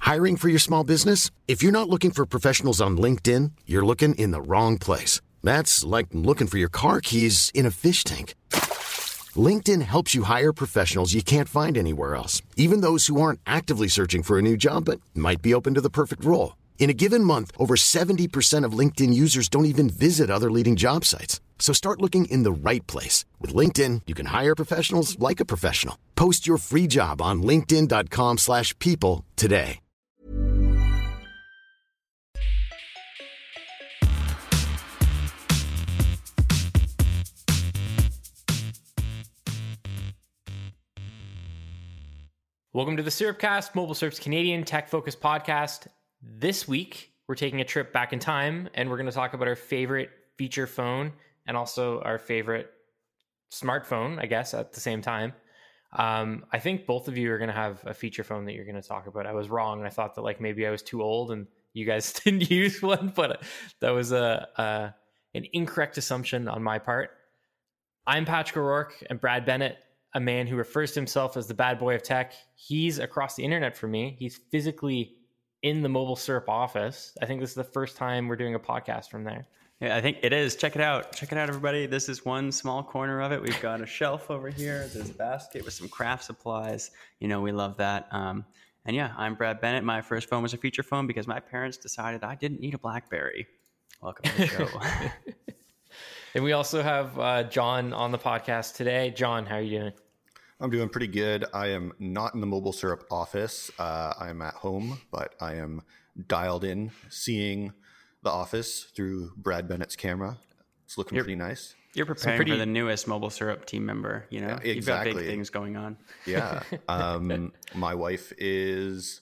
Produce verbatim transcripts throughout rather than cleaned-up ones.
Hiring for your small business? If you're not looking for professionals on LinkedIn, you're looking in the wrong place. That's like looking for your car keys in a fish tank. LinkedIn helps you hire professionals you can't find anywhere else, even those who aren't actively searching for a new job but might be open to the perfect role. In a given month, over seventy percent of LinkedIn users don't even visit other leading job sites. So start looking in the right place. With LinkedIn, you can hire professionals like a professional. Post your free job on linkedin.com slash people today. Welcome to the Syrupcast, Mobile Syrup's Canadian tech-focused podcast. This week, we're taking a trip back in time, and we're going to talk about our favorite feature phone and also our favorite smartphone, I guess, at the same time. Um, I think both of you are going to have a feature phone that you're going to talk about. I was wrong. I thought that like maybe I was too old and you guys didn't use one, but that was a, a an incorrect assumption on my part. I'm Patrick O'Rourke, and Brad Bennett, a man who refers to himself as the bad boy of tech. He's across the internet from me. He's physically in the Mobile Syrup office. I think this is the first time we're doing a podcast from there. Yeah, I think it is. Check it out. Check it out, everybody. This is one small corner of it. We've got a shelf over here. There's a basket with some craft supplies. You know, we love that. Um, and yeah, I'm Brad Bennett. My first phone was a feature phone because my parents decided I didn't need a BlackBerry. Welcome to the show. And we also have uh, John on the podcast today. John, how are you doing? I'm doing pretty good. I am not in the Mobile Syrup office. Uh, I'm at home, but I am dialed in, seeing the office through Brad Bennett's camera. It's looking you're, pretty nice. You're preparing pretty... for the newest Mobile Syrup team member. You know, yeah, exactly. You've got big things going on. Yeah. Um, my wife is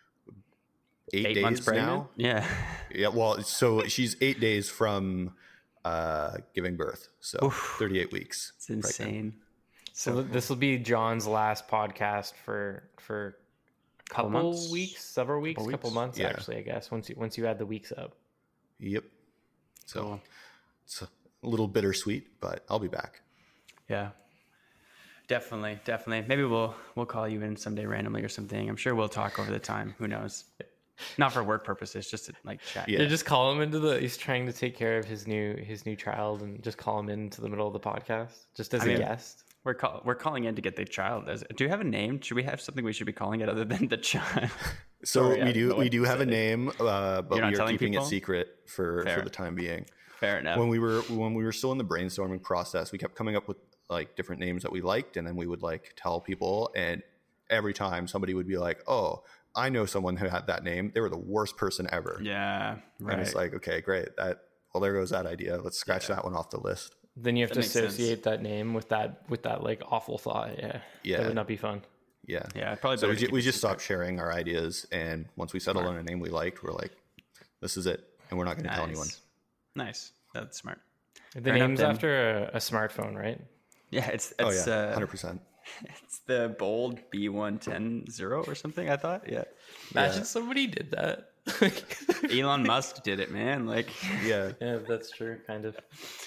eight, eight days months pregnant? now. Yeah. Yeah. Well, so she's eight days from uh, giving birth. So Oof. thirty-eight weeks. It's insane. Pregnant. So this will be John's last podcast for for a couple, couple months? weeks, several weeks, couple, couple months yeah. actually, I guess. Once you once you add the weeks up. Yep. So cool. It's a little bittersweet, but I'll be back. Yeah. Definitely, definitely. Maybe we'll we'll call you in someday randomly or something. I'm sure we'll talk over the time. Who knows? Not for work purposes, just to like chat. Yeah, just call him into the. He's trying to take care of his new his new child, and just call him into the middle of the podcast, just as I a mean, guest. We're call, we're calling in to get the child. As, do you have a name? Should we have something we should be calling it other than the child? So Sorry, we do we do have a name, uh, but we are keeping people? it secret for, Fair. for the time being. Fair enough. When we were when we were still in the brainstorming process, we kept coming up with like different names that we liked, and then we would like tell people, and every time somebody would be like, "Oh, I know someone who had that name. They were the worst person ever." Yeah, right. And it's like, okay, great. That well, there goes that idea. Let's scratch yeah. that one off the list. Then you have that to associate sense. that name with that with that like awful thought. Yeah, yeah, that would not be fun. Yeah, yeah. Probably. So we, ju- we just stopped sharing our ideas, and once we settled smart. on a name we liked, we're like, "This is it," and we're not going to nice. tell anyone. Nice. That's smart. The Fair name's after a, a smartphone, right? Yeah, it's, it's oh yeah, one hundred percent. It's the bold B one ten zero or something. I thought. Yeah. Imagine yeah. somebody did that. Elon Musk did it, man. Like, yeah, yeah, that's true, kind of.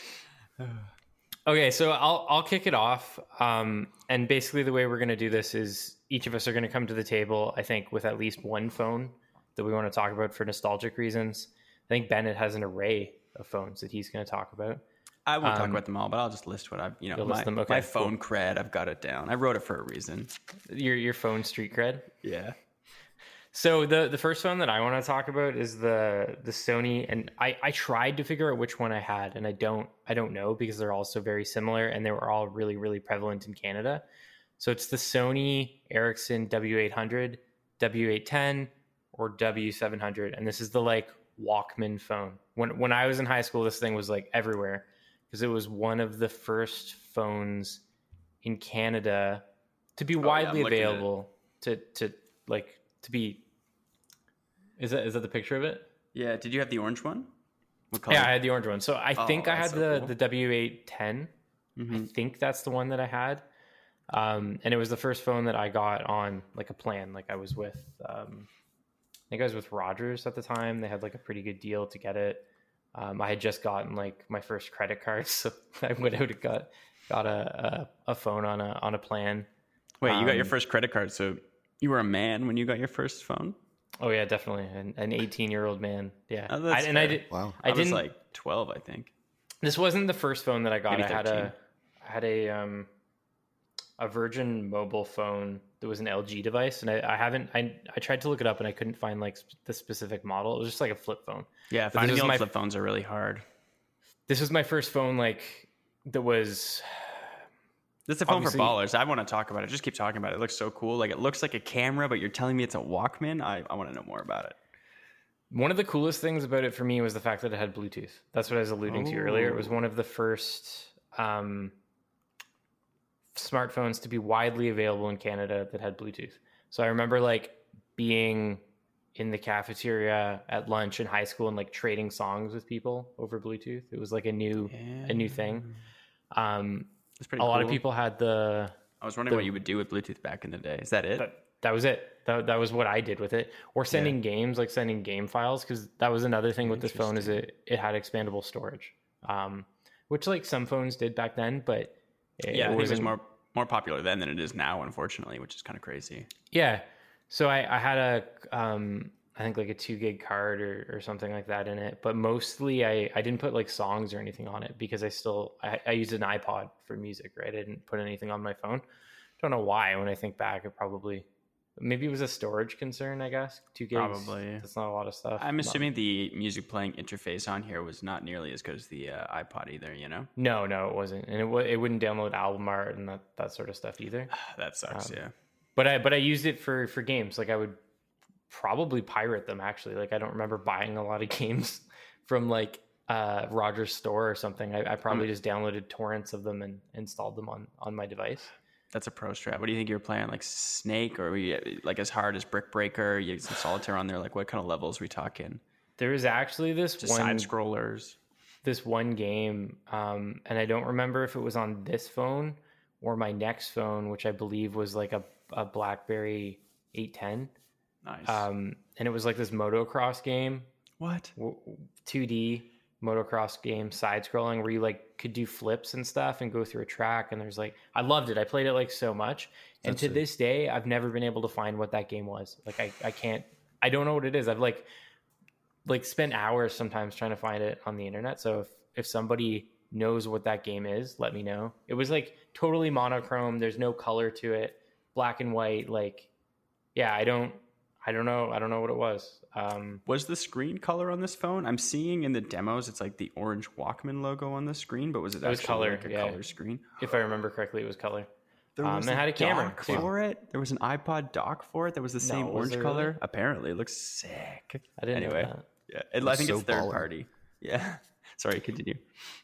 Okay, so I'll I'll kick it off. Um, and basically, the way we're going to do this is each of us are going to come to the table, I think, with at least one phone that we want to talk about for nostalgic reasons. I think Bennett has an array of phones that he's going to talk about. I won't um, talk about them all, but I'll just list what I've, you know, my, okay, my phone cool. cred. I've got it down. I wrote it for a reason. Your your phone street cred. Yeah. So the the first phone that I want to talk about is the the Sony, and I, I tried to figure out which one I had, and I don't I don't know because they're all so very similar, and they were all really really prevalent in Canada. So it's the Sony Ericsson W eight hundred, W eight ten, or W seven hundred, and this is the like Walkman phone. When when I was in high school, this thing was like everywhere because it was one of the first phones in Canada to be oh, widely yeah, available to to like to be. Is that is that the picture of it? Yeah. Did you have the orange one? Yeah, I had the orange one. So I oh, think I had so the, cool. the W eight ten. Mm-hmm. I think that's the one that I had. Um, and it was the first phone that I got on like a plan. Like I was with, um, I think I was with Rogers at the time. They had like a pretty good deal to get it. Um, I had just gotten like my first credit card, so I went out and got got a a, a phone on a on a plan. Wait, you um, got your first credit card, so you were a man when you got your first phone? Oh yeah, definitely. An, an eighteen year old man. Yeah. Oh, that's I, and I fair. did. Wow. I, I, was didn't like twelve, I think. This wasn't the first phone that I got. Maybe I had thirteen. a I had a um a Virgin mobile phone that was an L G device, and I, I haven't I I tried to look it up and I couldn't find like sp- the specific model. It was just like a flip phone. Yeah, But finding this the was old my flip phones are really hard. this was my first phone like that was This is a phone Obviously- for ballers. I want to talk about it. Just keep talking about it. It looks so cool. Like, it looks like a camera, but you're telling me it's a Walkman. I, I want to know more about it. one of the coolest things about it for me was the fact that it had Bluetooth. That's what I was alluding to earlier. It was Oh. one of the first um, smartphones to be widely available in Canada that had Bluetooth. So I remember like being in the cafeteria at lunch in high school and like trading songs with people over Bluetooth. It was like a new a new thing. Um, It's pretty a lot cool. of people had the I was wondering the- what you would do with Bluetooth back in the day. Is that it? that, that was it. That, that was what I did with it. Or sending games, like sending game files, because that was another thing with this phone is it it had expandable storage, um, which like some phones did back then, but it, yeah, I think it was wasn't- more more popular then than it is now, unfortunately, which is kind of crazy. Yeah. So I, I had a, um, I think like a two gig card or, or something like that in it, but mostly I, I didn't put like songs or anything on it because I still, I, I used an iPod for music, right? I didn't put anything on my phone. Don't know why. When I think back, it probably, maybe it was a storage concern, I guess. Two gigs. Probably. That's not a lot of stuff. I'm Not- assuming the music playing interface on here was not nearly as good as the uh, iPod either, you know? No, no, it wasn't. And it, w- it wouldn't download album art and that, that sort of stuff either. That sucks, Um, yeah. But I but I used it for for games. Like I would probably pirate them actually. Like I don't remember buying a lot of games from like uh Rogers store or something. I, I probably just downloaded torrents of them and installed them on on my device. That's a pro strat. What do you think you were playing? Like Snake, or were you like as hard as Brick Breaker? You had some solitaire on there. Like, what kind of levels are we talking? There was actually this Just one side scrollers. this one game, um, and I don't remember if it was on this phone or my next phone, which I believe was like a, a BlackBerry eight ten. Nice. Um, and it was like this motocross game. what? two D motocross game, side scrolling, where you like could do flips and stuff and go through a track. And there's like, I loved it. I played it like so much. And That's to it. this day, I've never been able to find what that game was. Like, I, I can't, I don't know what it is. I've like, like spent hours sometimes trying to find it on the internet. So if, if somebody knows what that game is, let me know. It was like totally monochrome. There's no color to it, black and white. Like, yeah, I don't, I don't know. I don't know what it was. Um, Was the screen color on this phone? I'm seeing in the demos, it's like the orange Walkman logo on the screen, but was it, It was actually color, like a yeah. color screen? if I remember correctly, it was color. There Um, was it had a camera, dock too. for it. There was an iPod dock for it that was the same No, was orange there color. really? Apparently, it looks sick. I didn't Anyway. know that. Yeah, it, I That's think so it's third baller. party. Yeah. Sorry, continue.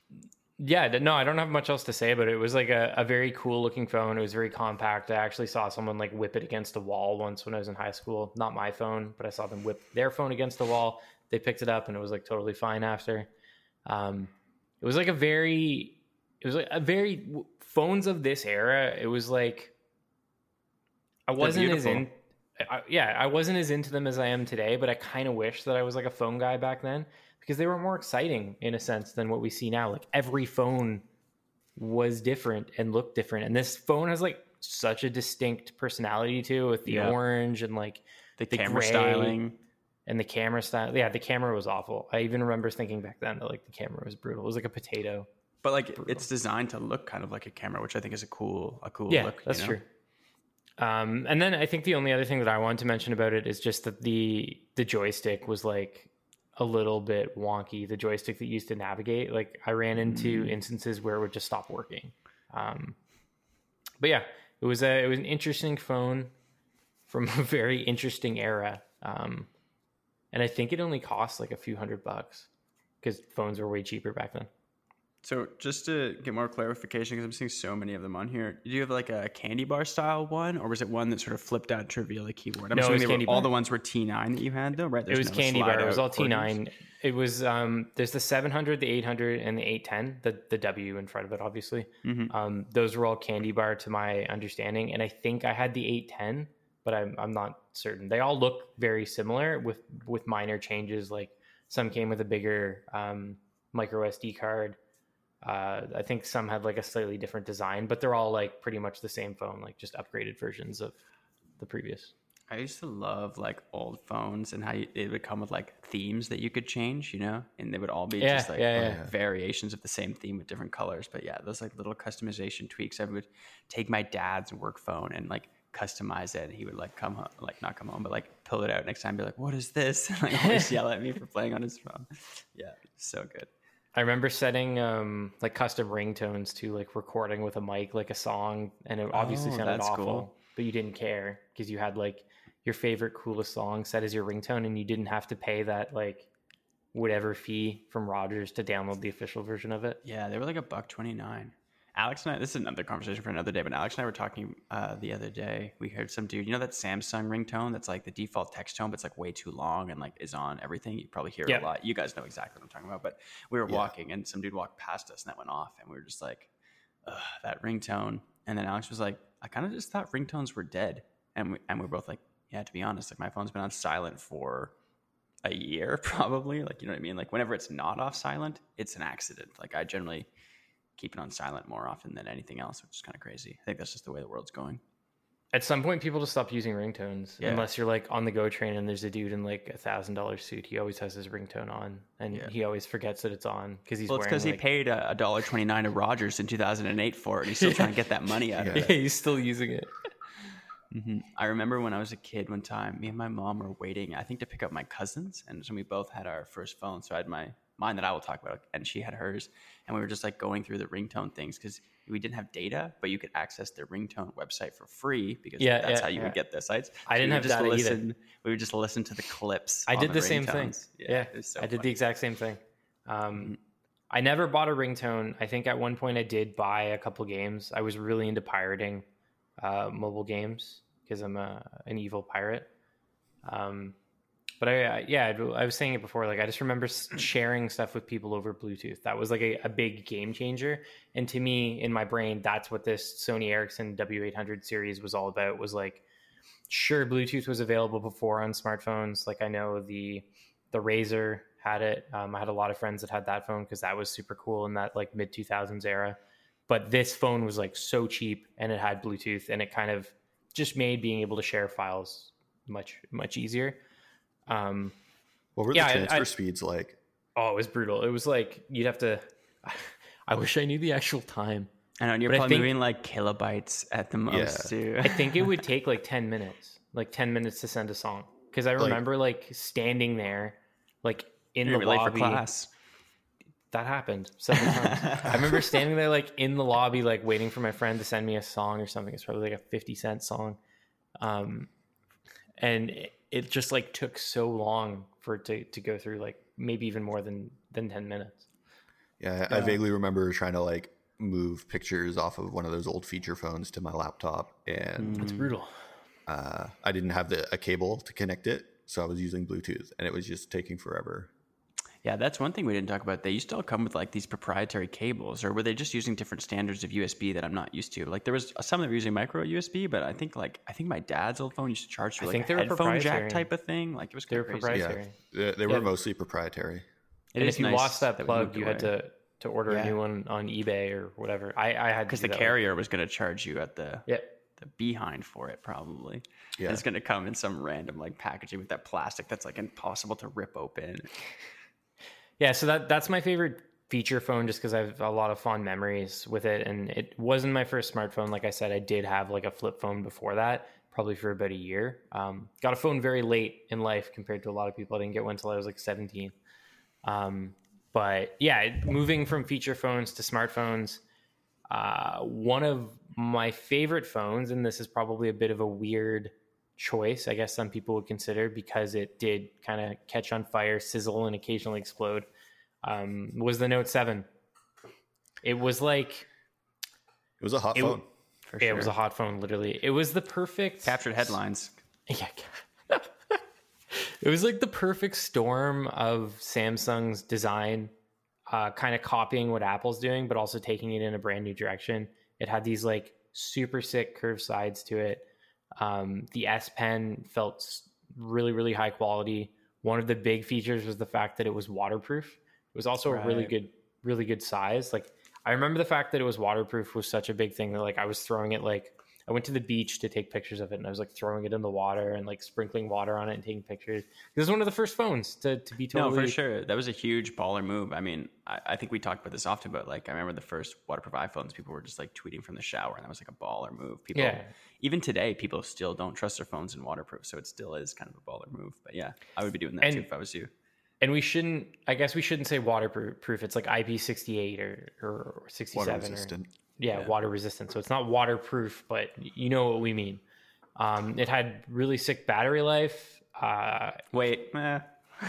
Yeah, no, I don't have much else to say, but it was like a, a very cool looking phone. It was very compact. I actually saw someone like whip it against a wall once when I was in high school. Not my phone, but I saw them whip their phone against the wall. They picked it up and it was like totally fine after. Um, it was like a very, it was like a very, phones of this era, it was like, I wasn't as in, I, yeah, I wasn't as into them as I am today, but I kind of wish that I was like a phone guy back then because they were more exciting in a sense than what we see now. Like every phone was different and looked different. And this phone has like such a distinct personality too, with the Yeah. orange and like The, the camera gray styling. and the camera style. Yeah, the camera was awful. I even remember thinking back then that like the camera was brutal. It was like a potato. But like it's designed to look kind of like a camera, which I think is a cool, a cool Yeah, look. that's you know? true. Um, and then I think the only other thing that I wanted to mention about it is just that the the joystick was like a little bit wonky. The joystick that you used to navigate, like I ran into Mm. instances where it would just stop working. Um, but yeah, it was a it was an interesting phone from a very interesting era. Um, and I think it only cost like a few hundred bucks because phones were way cheaper back then. So just to get more clarification, because I'm seeing so many of them on here, did you have like a candy bar style one, or was it one that sort of flipped out to reveal a keyboard? I'm No, it assuming was they were- candy all bar. the ones were T nine that you had, though, right? It There's was no candy bar. It was slide-out all T quarters. nine. It was um. There's the seven hundred, the eight hundred, and the eight ten. The the W in front of it, obviously. Mhm. Um, those were all candy bar to my understanding, and I think I had the eight ten, but I'm I'm not certain. They all look very similar with with minor changes. Like some came with a bigger um, micro S D card. Uh, I think some had like a slightly different design, but they're all like pretty much the same phone, like just upgraded versions of the previous. I used to love like old phones and how you, it would come with like themes that you could change, you know, and they would all be Yeah, just like yeah, yeah. variations of the same theme with different colors. But yeah, those like little customization tweaks. I would take my dad's work phone and like customize it. And he would like come home, like not come home, but like pull it out next time and be like, what is this? And like always yell at me for playing on his phone. Yeah, so good. I remember setting um like custom ringtones to like recording with a mic, like a song, and it obviously Oh, sounded that's awful, cool. but you didn't care because you had like your favorite coolest song set as your ringtone, and you didn't have to pay that like whatever fee from Rogers to download the official version of it. Yeah, they were like a buck twenty nine. Alex and I, this is another conversation for another day, but Alex and I were talking uh, the other day. We heard some dude, you know that Samsung ringtone that's like the default text tone, but it's like way too long and like is on everything. You probably hear Yeah. it a lot. You guys know exactly what I'm talking about. But we were Yeah. walking and some dude walked past us and that went off, and we were just like, ugh, that ringtone. And then Alex was like, I kind of just thought ringtones were dead, and we and we were both like, yeah, to be honest, like my phone's been on silent for a year probably. Like, you know what I mean? Like whenever it's not off silent, it's an accident. Like I generally keep it on silent more often than anything else, which is kind of crazy. I think that's just the way the world's going. At some point, people just stop using ringtones Yeah. unless you're like on the go train and there's a dude in like a thousand dollar suit. He always has his ringtone on, and Yeah. he always forgets that it's on because he's Well, it's wearing. because he like, paid a dollar twenty nine to Rogers in two thousand eight for it. And he's still trying to get that money out of Yeah, it. he's still using it. hmm I remember when I was a kid, one time, me and my mom were waiting, I think, to pick up my cousins, and so we both had our first phone. So I had my mine that I will talk about, and she had hers, and we were just like going through the ringtone things because we didn't have data, but you could access their ringtone website for free because Yeah, that's yeah, how you yeah. would get the sites. I So didn't we have would just data either. listen, We would just listen to the clips. I on did the same thing. ringtones. Yeah, it was so I did funny. the exact same thing. Um, I never bought a ringtone. I think at one point I did buy a couple games. I was really into pirating uh, mobile games because I'm a, an evil pirate. Um, but I, I, yeah, I was saying it before. Like I just remember s- sharing stuff with people over Bluetooth. That was like a, a big game changer. And to me, in my brain, that's what this Sony Ericsson W eight hundred series was all about. Was like, sure, Bluetooth was available before on smartphones. Like I know the the Razer had it. Um, I had a lot of friends that had that phone because that was super cool in that like mid two thousands era. But this phone was like so cheap and it had Bluetooth, and it kind of just made being able to share files much much easier. Um, What were Yeah, I- the transfer I- speeds like? oh, it was brutal. It was like you'd have to. I wish I knew the actual time. I know, and you're But I probably think- moving like kilobytes at the most, too. I think it would take like ten minutes, like ten minutes to send a song. Because I remember like standing there, like in You're the gonna be late lobby. for class. That happened several times. I remember standing there like in the lobby, like waiting for my friend to send me a song or something. It's probably like a fifty cent song. Um, and it, it just like took so long for it to, to go through, like maybe even more than, than ten minutes. Yeah, I vaguely remember trying to like move pictures off of one of those old feature phones to my laptop, and It's brutal. uh, I didn't have the a cable to connect it, so I was using Bluetooth, and it was just taking forever. Yeah, that's one thing we didn't talk about. They used to all come with like these proprietary cables, or were they just using different standards of U S B that I'm not used to? Like there was some that were using micro U S B, but I think like I think my dad's old phone used to charge through I like think a they were headphone jack proprietary. type of thing. Like it was They kind were of crazy. proprietary. Yeah, they, they were Yeah. mostly proprietary. It And is if you nice lost that we plug, moved you had away. to, to order Yeah. a new one on eBay or whatever. I, I had because to the do that. carrier was going to charge you at the Yeah. the behind for it probably. Yeah. And it's going to come in some random like packaging with that plastic that's like impossible to rip open. Yeah, so that that's my favorite feature phone just because I have a lot of fond memories with it. And it wasn't my first smartphone. Like I said, I did have like a flip phone before that, probably for about a year. Um, got a phone very late in life compared to a lot of people. I didn't get one until I was like seventeen. Um, but yeah, it- moving from feature phones to smartphones, uh, one of my favorite phones, and this is probably a bit of a weird choice, I guess some people would consider because it did kind of catch on fire, sizzle, and occasionally explode, um, was the Note seven. It was like, It was a hot It- phone. For yeah, sure. it was a hot phone, literally. It was the perfect... Captured headlines. Yeah. It was like the perfect storm of Samsung's design, uh, kind of copying what Apple's doing, but also taking it in a brand new direction. It had these like super sick curved sides to it. Um, the S Pen felt s- really, really high quality. One of the big features was the fact that it was waterproof. It was also a really Right. good, really good size. Like I remember the fact that it was waterproof was such a big thing that like I was throwing it like I went to the beach to take pictures of it, and I was like throwing it in the water and like sprinkling water on it and taking pictures. It was one of the first phones to, to be totally... No, for sure. That was a huge baller move. I mean, I, I think we talked about this often, but like I remember the first waterproof iPhones, people were just like tweeting from the shower, and that was like a baller move. People, yeah. Even today, people still don't trust their phones in waterproof, so it still is kind of a baller move. But yeah, I would be doing that and, too if I was you. And we shouldn't, I guess we shouldn't say waterproof. It's like I P sixty-eight or, or sixty-seven. Water resistant. Or, yeah, yeah, water resistant. So it's not waterproof, but you know what we mean. Um, it had really sick battery life. Uh, Wait. Eh.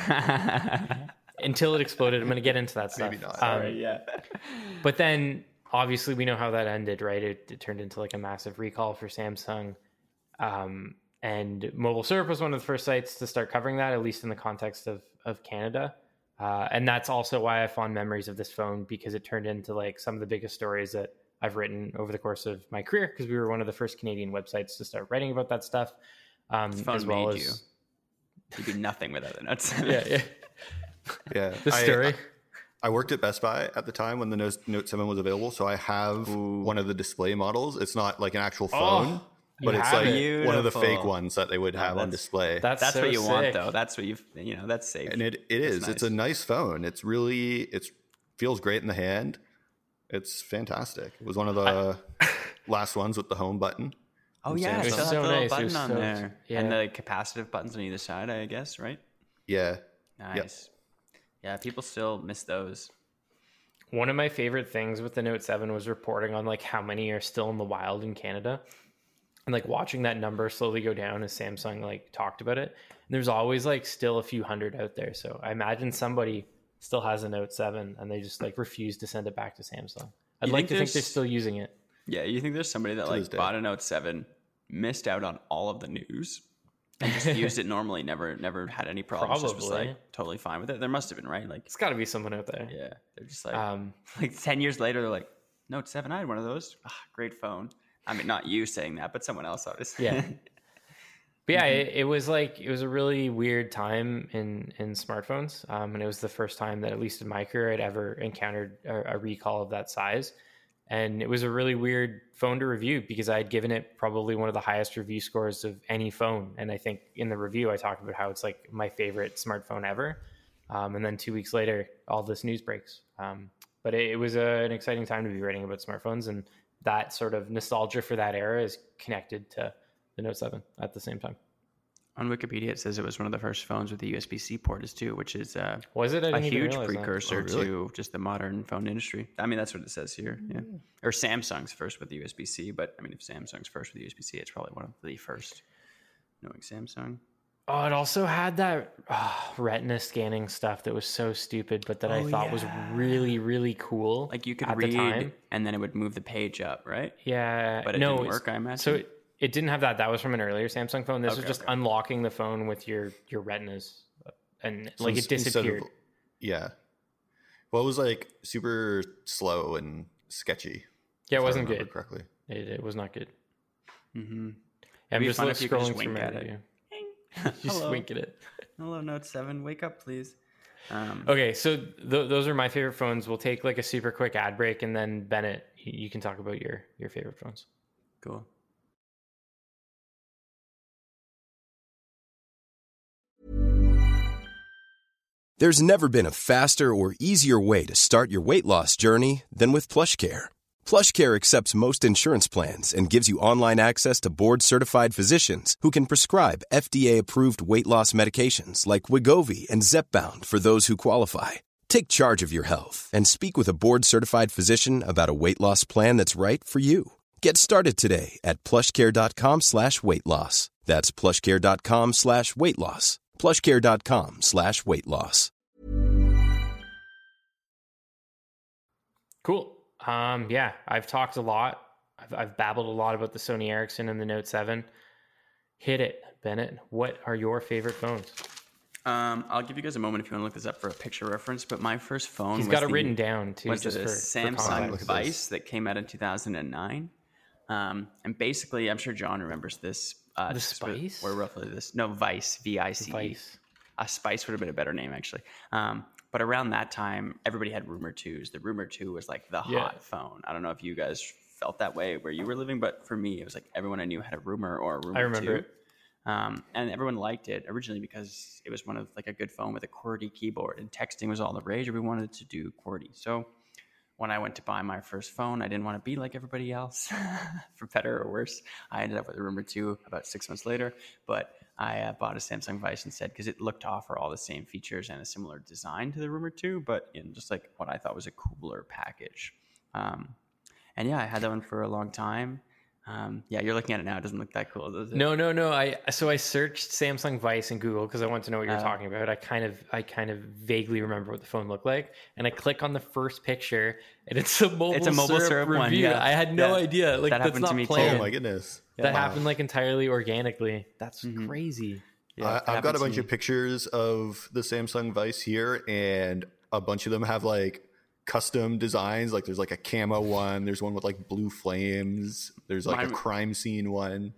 Until it exploded. I'm going to get into that stuff. Maybe not. Um, Sorry, yeah. But then obviously we know how that ended, right? It, it turned into like a massive recall for Samsung. Um, and Mobile Syrup was one of the first sites to start covering that, at least in the context of, of Canada. Uh, and that's also why I have fond memories of this phone, because it turned into like some of the biggest stories that I've written over the course of my career, because we were one of the first Canadian websites to start writing about that stuff. Um, This phone as well made as, you. You'd do nothing without the Note seven. yeah, yeah. Yeah. The story. I, I worked at Best Buy at the time when the Note Note seven was available, so I have Ooh. one of the display models. It's not like an actual phone, Oh, but you it's have like it. one of the Beautiful. fake ones that they would have on that's- display. That's, That's so what you want, sick. though. That's what you've, you know, that's safe. and it, it is. That's It's a nice. nice phone. It's really, it feels great in the hand. It's fantastic. It was one of the last ones with the home button. Oh, from yeah. Samsung. It still has So the little nice. It button was on so- there. yeah. And the capacitive buttons on either side, I guess, right? Yeah. Nice. Yeah, people still miss those. One of my favorite things with the Note seven was reporting on like how many are still in the wild in Canada, and like watching that number slowly go down as Samsung like talked about it. And there's always like still a few hundred out there. So I imagine somebody still has a Note seven and they just like refuse to send it back to Samsung. I'd You like think to think they're there's- still using it. Yeah, you think there's somebody that To like this day. bought a Note seven, missed out on all of the news, and just used it normally, never never had any problems, just was Probably. like totally fine with it. There must have been, right? Like, It's got to be someone out there. yeah, they're just like, Um, like ten years later, they're like, Note seven, I had one of those. Ah, great phone. I mean, not you saying that, but someone else, obviously. Yeah. But yeah, it, it was like, it was a really weird time in, in smartphones. Um, and it was the first time that, at least in my career, I'd ever encountered a, a recall of that size. And it was a really weird phone to review because I had given it probably one of the highest review scores of any phone. And I think in the review, I talked about how it's like my favorite smartphone ever. Um, and then two weeks later, all this news breaks. Um, but it, it was a, an exciting time to be writing about smartphones. And that sort of nostalgia for that era is connected to the Note seven at the same time. On Wikipedia, it says it was one of the first phones with the U S B C port as too, which is uh, Was it? I a didn't even huge realize that. precursor Oh, really? to just the modern phone industry. I mean, that's what it says here. Yeah. Or Samsung's first with the U S B C, but I mean, if Samsung's first with the U S B C, it's probably one of the first. Knowing Samsung. Oh, it also had that oh, retina scanning stuff that was so stupid, but that I Oh, thought was yeah. really, really cool. Like you could at read the time. and then it would move the page up, right? Yeah, But it no, didn't it's- work, I imagine. So it, it didn't have that. That was from an earlier Samsung phone. This was Okay, just okay. unlocking the phone with your your retinas, and So like ins- it instead of- disappeared. yeah. Well, it was like super slow and sketchy. Yeah, it if I wasn't remember good. correctly. It, it was not good. Mm-hmm. I'm be just fun like if you could just scrolling through wink my at it. review. Just Hello. wink at it. Hello, Note seven. Wake up, please. Um, Okay, so th- those are my favorite phones. We'll take like a super quick ad break, and then Bennett, you you can talk about your your favorite phones. Cool. There's never been a faster or easier way to start your weight loss journey than with PlushCare. PlushCare accepts most insurance plans and gives you online access to board-certified physicians who can prescribe F D A-approved weight loss medications like Wegovy and Zepbound for those who qualify. Take charge of your health and speak with a board-certified physician about a weight loss plan that's right for you. Get started today at plushcare.com slash weight loss. That's plushcare.com slash weight loss. plushcare.com slash weight loss. Cool. Um, yeah, I've talked a lot. I've, I've babbled a lot about the Sony Ericsson and the Note seven. Hit it, Bennett. What are your favorite phones? Um, I'll give you guys a moment if you want to look this up for a picture reference. But my first phone He's was got it the, written down too. was just the for, for Samsung context. Look at Vice this. that came out in two thousand nine. Um, and basically, I'm sure John remembers this. Uh, The sort of- Spice? Or roughly this. No, Vice, V I C E. Vice. A Spice would have been a better name, actually. Um, but around that time, everybody had Rumor twos. The Rumor two was like the hot Yeah. phone. I don't know if you guys felt that way where you were living, but for me, it was like everyone I knew had a Rumor or a Rumor I remember two. it. Um, and everyone liked it originally because it was one of like a good phone with a QWERTY keyboard, and texting was all the rage. We wanted to do QWERTY. So when I went to buy my first phone, I didn't want to be like everybody else, for better or worse. I ended up with a Rumor two about six months later, but I uh, bought a Samsung Vice instead because it looked to offer all the same features and a similar design to the Rumor two, but in just like what I thought was a cooler package. Um, and yeah, I had that one for a long time. Um, yeah, you're looking at it now. It doesn't look that cool, does it? No, no, no. I so I searched Samsung Vice in Google because I wanted to know what you're Uh, talking about. I kind of, I kind of vaguely remember what the phone looked like, and I click on the first picture, and it's a mobile, It's a mobile syrup, syrup review. one, yeah. I had no Yeah. idea. Like That that's happened not to me too. planned. Oh my goodness. That Wow. happened like entirely organically. That's Mhm. crazy. Yeah, I, that I've got happened a to bunch me. of pictures of the Samsung Vice here, and a bunch of them have like custom designs. Like there's like a camo one. There's one with like blue flames. There's like Mine- a crime scene one.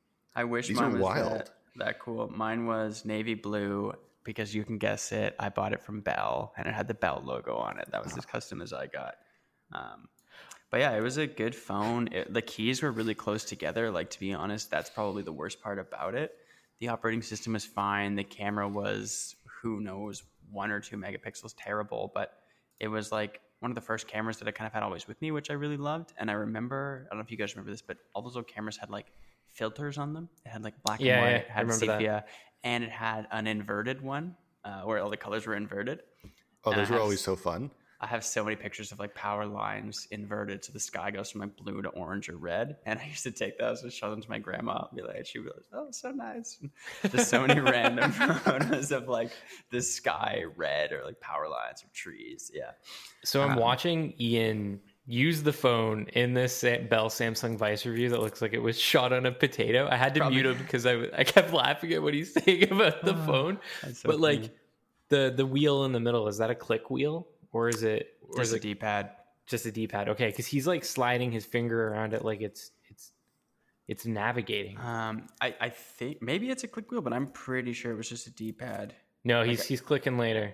I wish These mine are was wild. That, that cool. Mine was navy blue because you can guess it. I bought it from Bell, and it had the Bell logo on it. That was as custom as I got. Um, but yeah, it was a good phone. It, the keys were really close together. Like, to be honest, that's probably the worst part about it. The operating system was fine. The camera was, who knows, one or two megapixels terrible, but it was like one of the first cameras that I kind of had always with me, which I really loved. And I remember, I don't know if you guys remember this, but all those little cameras had like filters on them. It had like black Yeah, and white, yeah, it I had remember that. sepia, and it had an inverted one uh, where all the colors were inverted. Oh, And I those were have always s- so fun. I have so many pictures of like power lines inverted, so the sky goes from like blue to orange or red. And I used to take those and show them to my grandma and be like, she'd be like, oh, so nice. And just so many random photos of like the sky red or like power lines or trees. Yeah. So I'm Um, watching Ian use the phone in this Sa- Bell Samsung Vice review that looks like it was shot on a potato. I had to Probably. mute him because I, I kept laughing at what he's saying about the phone. That's so But like funny. the the wheel in the middle, is that a click wheel or is it or Just is a it D-pad. just a D-pad? Okay, because he's like sliding his finger around it like it's it's it's navigating. Um, I, I think maybe it's a click wheel, but I'm pretty sure it was just a D-pad. No, he's he's clicking later.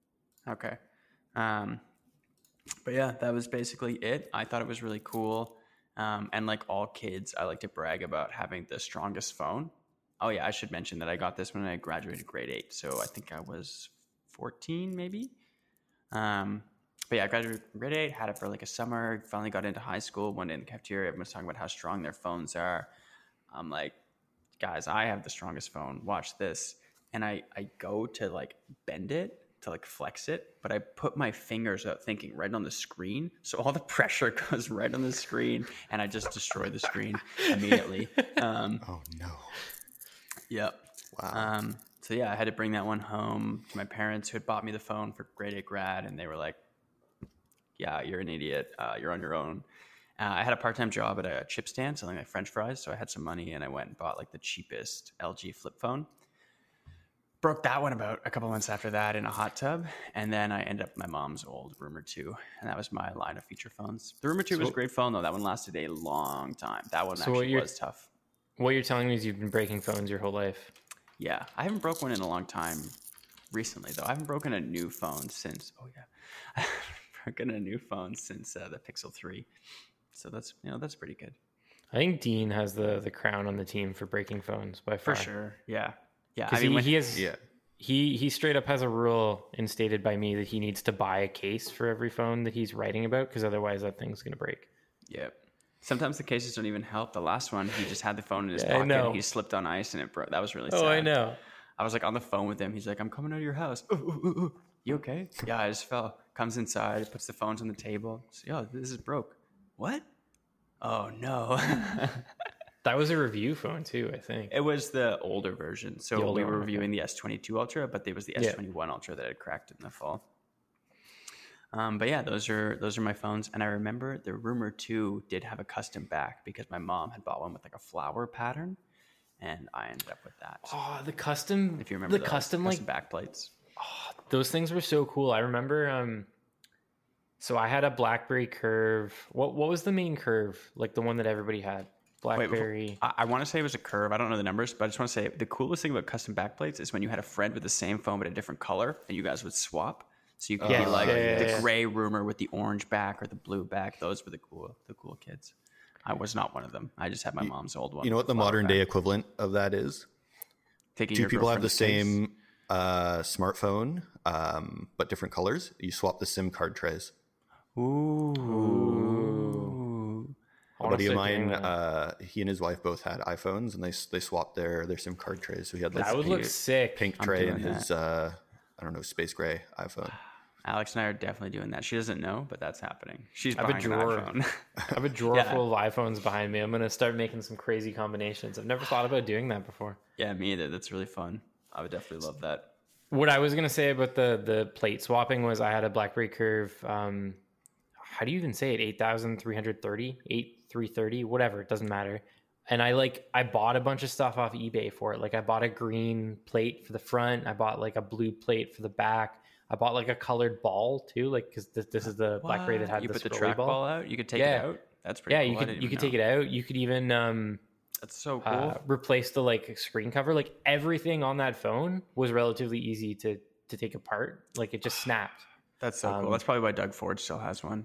Okay. Um, but yeah, that was basically it. I thought it was really cool. Um, and like all kids, I like to brag about having the strongest phone. Oh yeah, I should mention that I got this when I graduated grade eight. So I think I was fourteen maybe. Um, but yeah, I graduated grade eight, had it for like a summer, finally got into high school, went in the cafeteria, everyone's talking about how strong their phones are. I'm like, guys, I have the strongest phone. Watch this. And I, I go to like bend it to like flex it, but I put my fingers out thinking right on the screen. So all the pressure goes right on the screen and I just destroy the screen immediately. Um, Oh no. yep. Wow. Um, so yeah, I had to bring that one home to my parents who had bought me the phone for grade eight grad. And they were like, yeah, you're an idiot. Uh, you're on your own. Uh, I had a part-time job at a chip stand selling like French fries. So I had some money and I went and bought like the cheapest L G flip phone. Broke that one about a couple months after that in a hot tub. And then I ended up with my mom's old Rumor two. And that was my line of feature phones. The Rumor two was So- a great phone though. That one lasted a long time. That one So what actually you're- was tough. What you're telling me is you've been breaking phones your whole life. Yeah. I haven't broke one in a long time recently though. I haven't broken a new phone since, oh yeah. I haven't broken a new phone since uh, the Pixel three. So that's, you know, that's pretty good. I think Dean has the the crown on the team for breaking phones by far. For sure. Yeah. Yeah. I Because mean, he, when- he has Yeah. he he straight up has a rule instated by me that he needs to buy a case for every phone that he's writing about because otherwise that thing's gonna break. Yep. Sometimes the cases don't even help. The last one, he just had the phone in his Yeah, I pocket. know. He slipped on ice and it broke. That was really sad. Oh, I know. I was like on the phone with him. He's like, I'm coming out of your house. Ooh, ooh, ooh, ooh. You okay? Yeah, I just fell. Comes inside, puts the phones on the table. So, yo, this is broke. What? Oh, no. That was a review phone too, I think. It was the older version. So The older we were one, reviewing the S twenty-two Ultra, but it was the Yeah. S twenty-one Ultra that had cracked in the fall. Um, but yeah, those are those are my phones. And I remember the Rumor two did have a custom back because my mom had bought one with like a flower pattern, and I ended up with that. Oh, the custom If you remember the those, custom like custom back plates. those things were so cool. I remember um so I had a BlackBerry Curve. What what was the main Curve? Like the one that everybody had? Wait, before- BlackBerry. I, I want to say it was a Curve. I don't know the numbers, but I just want to say the coolest thing about custom backplates is when you had a friend with the same phone but a different color, and you guys would swap. So you could Yes. be like Yeah, yeah, the yeah. gray Rumor with the orange back or the blue back. Those were the cool, the cool kids. I was not one of them. I just had my mom's old one. You know what the modern day equivalent of that is? Taking Two your people have the girlfriend's same uh, smartphone, um, but different colors. You swap the SIM card trays. case. Ooh. A buddy of Honestly, mine, doing that. uh, he and his wife both had iPhones, and they they swapped their their SIM card trays. So he had like That would look pink, sick. pink I'm tray doing and his uh, I don't know, space gray iPhone. Alex and I are definitely doing that. She doesn't know, but that's happening. She's I have a buying an drawer. iPhone. I have a drawer Yeah. full of iPhones behind me. I'm gonna start making some crazy combinations. I've never thought about doing that before. Yeah, me either. That's really fun. I would definitely love that. What I was gonna say about the the plate swapping was I had a BlackBerry Curve. Um, how do you even say it? eight thousand three hundred thirty, eight three thirty, whatever. It doesn't matter. And I like I bought a bunch of stuff off eBay for it. Like I bought a green plate for the front. I bought like a blue plate for the back. I bought like a colored ball too, like because this, this is the BlackBerry that had you the put the scrolly trackball ball. out. You could take Yeah. it out. That's pretty Yeah, cool. you I could didn't you could even take know. it out. You could even um, That's so cool. uh, replace the like screen cover. Like everything on that phone was relatively easy to to take apart. Like it just snapped. That's so um, cool. That's probably why Doug Ford still has one.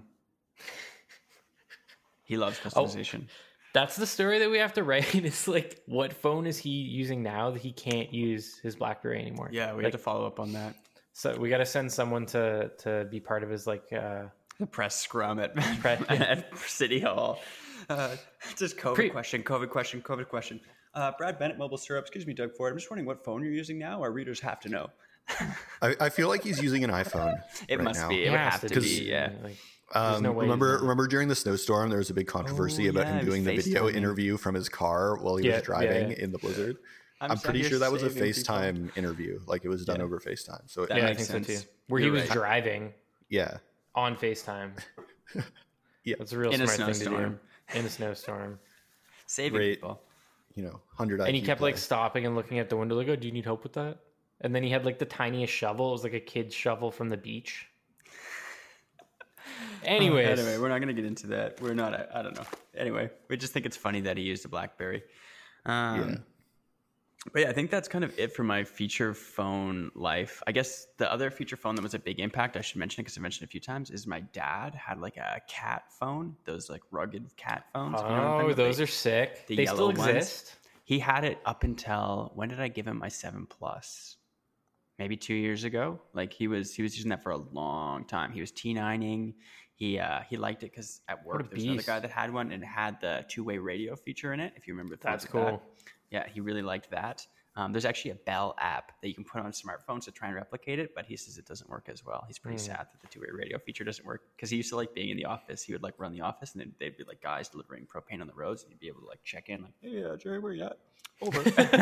He loves Oh. customization. That's the story that we have to write. It's like, what phone is he using now that he can't use his BlackBerry anymore? Yeah, we like, have to follow up on that. So we got to send someone to to be part of his like. Uh, The press scrum at, Press- at City Hall. Uh, just COVID Pre- question, COVID question, COVID question. Uh, Brad Bennett, Mobile Syrup. Excuse me, Doug Ford. I'm just wondering what phone you're using now. Our readers have to know. I, I feel like he's using an iPhone. It right must now. be. It he would has have to, to be. Yeah. Like, there's Um, no way remember, he's not. remember during the snowstorm, there was a big controversy Oh, about yeah, him he was doing the video FaceTiming. interview from his car while he Yeah, was driving yeah, yeah. in the blizzard. I'm I'm, sat pretty here sure that was a saving people. FaceTime interview. Like it was done over FaceTime. So That Yeah, I makes think so sense. too. Where You're he was right. driving yeah, on FaceTime. Yeah. That's a real In a smart thing to snowstorm. do. In a snowstorm. Saving Great. people. you know, hundred. And he kept like stopping and looking at the window like, oh, do you need help with that? And then he had like the tiniest shovel. It was like a kid's shovel from the beach. Anyways, Anyway, we're not going to get into that. We're not, I, I don't know. Anyway, we just think it's funny that he used a BlackBerry. Um, Yeah. But yeah, I think that's kind of it for my feature phone life. I guess the other feature phone that was a big impact, I should mention it because I mentioned it a few times, is my dad had like a cat phone, those like rugged cat phones. You know what I'm oh, talking about? those They- are sick. the They still yellow ones. exist. He had it up until, when did I give him my seven Plus? Maybe two years ago. Like he was he was using that for a long time. He was T nine-ing. He uh, he liked it because at What a work there's another beast. guy that had one and it had the two-way radio feature in it. If you remember, things That's like cool. that. Yeah, he really liked that. Um, there's actually a Bell app that you can put on smartphones to try and replicate it, but he says it doesn't work as well. He's pretty Hmm. sad that the two-way radio feature doesn't work because he used to like being in the office. He would like run the office and then they'd be like guys delivering propane on the roads and he'd be able to like check in like, hey, uh, Jerry, where you at? Over.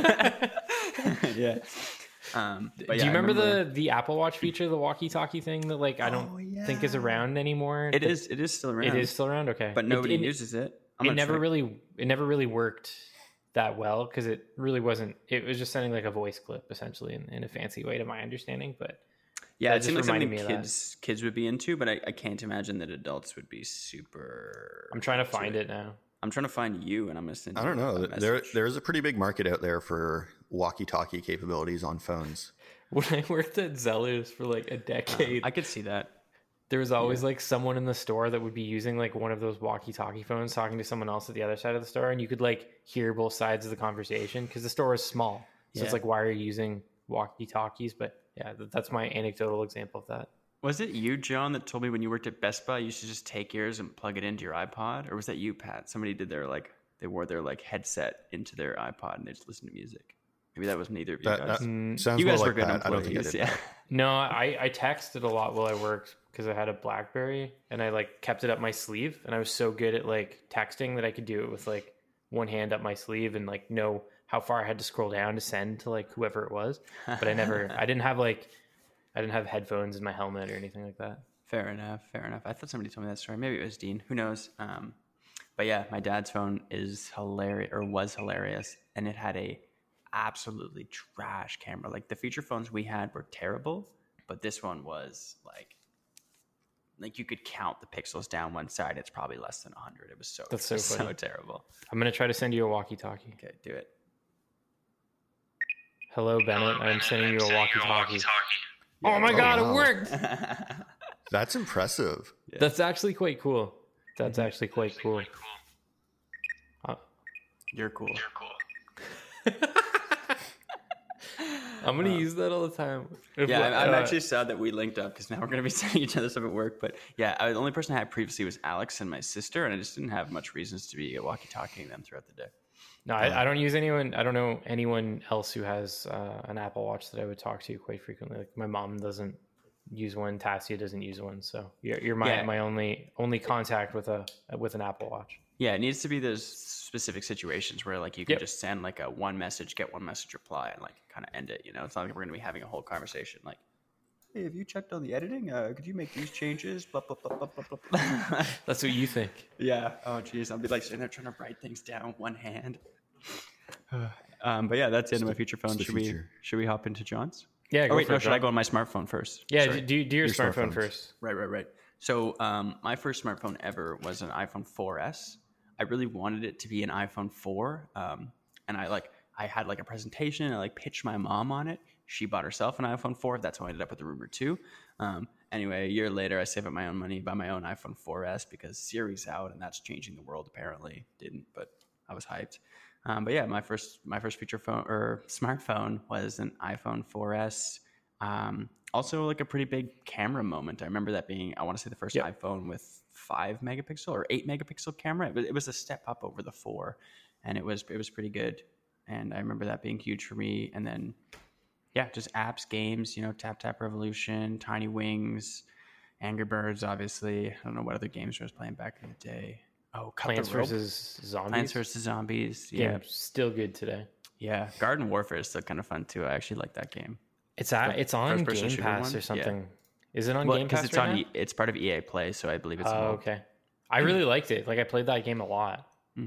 yeah. Um, but Do yeah, you I remember, the the Apple Watch feature, the walkie-talkie thing that like I don't Oh, think is yeah. around anymore? It is. It is still around. It is still around. Okay, but It- nobody it, uses it. I'm It gonna never try- really it never really worked that well because it really wasn't. It was just sending like a voice clip essentially in, in a fancy way, to my understanding. But Yeah, that it seemed like just something reminded me of that. kids kids would be into, but I, I can't imagine that adults would be super. I'm trying to into find it now. I'm trying to find you, and I'm gonna send. I you don't know. a There, message. there's a pretty big market out there for walkie-talkie capabilities on phones. When I worked at Zellers for like a decade, I could see that. there was always like someone in the store that would be using like one of those walkie-talkie phones talking to someone else at the other side of the store, and you could like hear both sides of the conversation because the store is small. So Yeah. it's like, why are you using walkie-talkies? But yeah, th- that's my anecdotal example of that. Was it you, John, that told me when you worked at Best Buy, you used to just take yours and plug it into your iPod, or was that you, Pat? Somebody did their like they wore their like headset into their iPod and they just listened to music. Maybe that was neither of you That, guys. that Mm, sounds You more guys like were good that. I don't think I employees, did yeah. that. No, I, I texted a lot while I worked because I had a BlackBerry and I like kept it up my sleeve, and I was so good at like texting that I could do it with like one hand up my sleeve and like know how far I had to scroll down to send to like whoever it was. But I never, I didn't have like, I didn't have headphones in my helmet or anything like that. Fair enough. Fair enough. I thought somebody told me that story. Maybe it was Dean. Who knows? Um, but yeah, my dad's phone is hilarious, or was hilarious, and it had a absolutely trash camera. Like the feature phones we had were terrible, but this one was like, like you could count the pixels down one side. It's probably less than a hundred. It was so That's so so funny. terrible. I'm going to try to send you a walkie-talkie. Okay, do it. Hello, Bennett. I'm sending you a walkie-talkie. Oh my Oh, God, wow. it worked. That's impressive. That's actually quite cool. That's actually quite cool. You're cool. You're cool. I'm gonna uh, use that all the time. If yeah, I'm, I'm uh, actually sad that we linked up because now we're gonna be sending each other stuff at work. But yeah, I, the only person I had previously was Alex and my sister, and I just didn't have much reasons to be walkie-talkieing them throughout the day. No, I, I don't use anyone. I don't know anyone else who has uh, an Apple Watch that I would talk to quite frequently. Like my mom doesn't use one. Tassia doesn't use one. So you're, you're my yeah. my only only contact with a with an Apple Watch. Yeah, it needs to be those specific situations where like you can yep. just send like a one message, get one message reply, and like kind of end it. You know, it's not like we're gonna be having a whole conversation like, hey, have you checked on the editing? Uh, could you make these changes? Blah blah blah blah blah blah. That's what you think. Yeah. Oh geez, I'll be like sitting there trying to write things down with one hand. um, but yeah, that's the end of my feature phone. Should we should we hop into John's? Yeah. Go oh wait, no. Should John. I go on my smartphone first? Yeah. Sorry. Do do your, your smartphone smartphones. first. Right, right, right. So um, my first smartphone ever was an iPhone four S. I really wanted it to be an iPhone four, um, and I like I had like a presentation. I like pitched my mom on it. She bought herself an iPhone four. That's how I ended up with the Rumor two. Um, anyway, a year later, I saved up my own money, buy my own iPhone four S because Siri's out, and that's changing the world. Apparently, didn't, but I was hyped. Um, but yeah, my first my first feature phone or smartphone was an iPhone four S. Um, also, like a pretty big camera moment. I remember that being, I want to say, the first yep. iPhone with five megapixel or eight megapixel camera. It was, it was a step up over the four, and it was it was pretty good. And I remember that being huge for me. And then, yeah, just apps, games. You know, Tap Tap Revolution, Tiny Wings, Angry Birds. Obviously, I don't know what other games I was playing back in the day. Oh, Cut Plants the Rope. versus Zombies. Plants versus Zombies. Yeah, Yeah, still good today. Yeah, Garden Warfare is still kind of fun too. I actually like that game. It's at, it's on Game Pass one? or something. Yeah. Is it on well, Game Pass it's right on now? E- it's part of E A Play, so I believe it's. Oh, okay. I really liked it. Like I played that game a lot.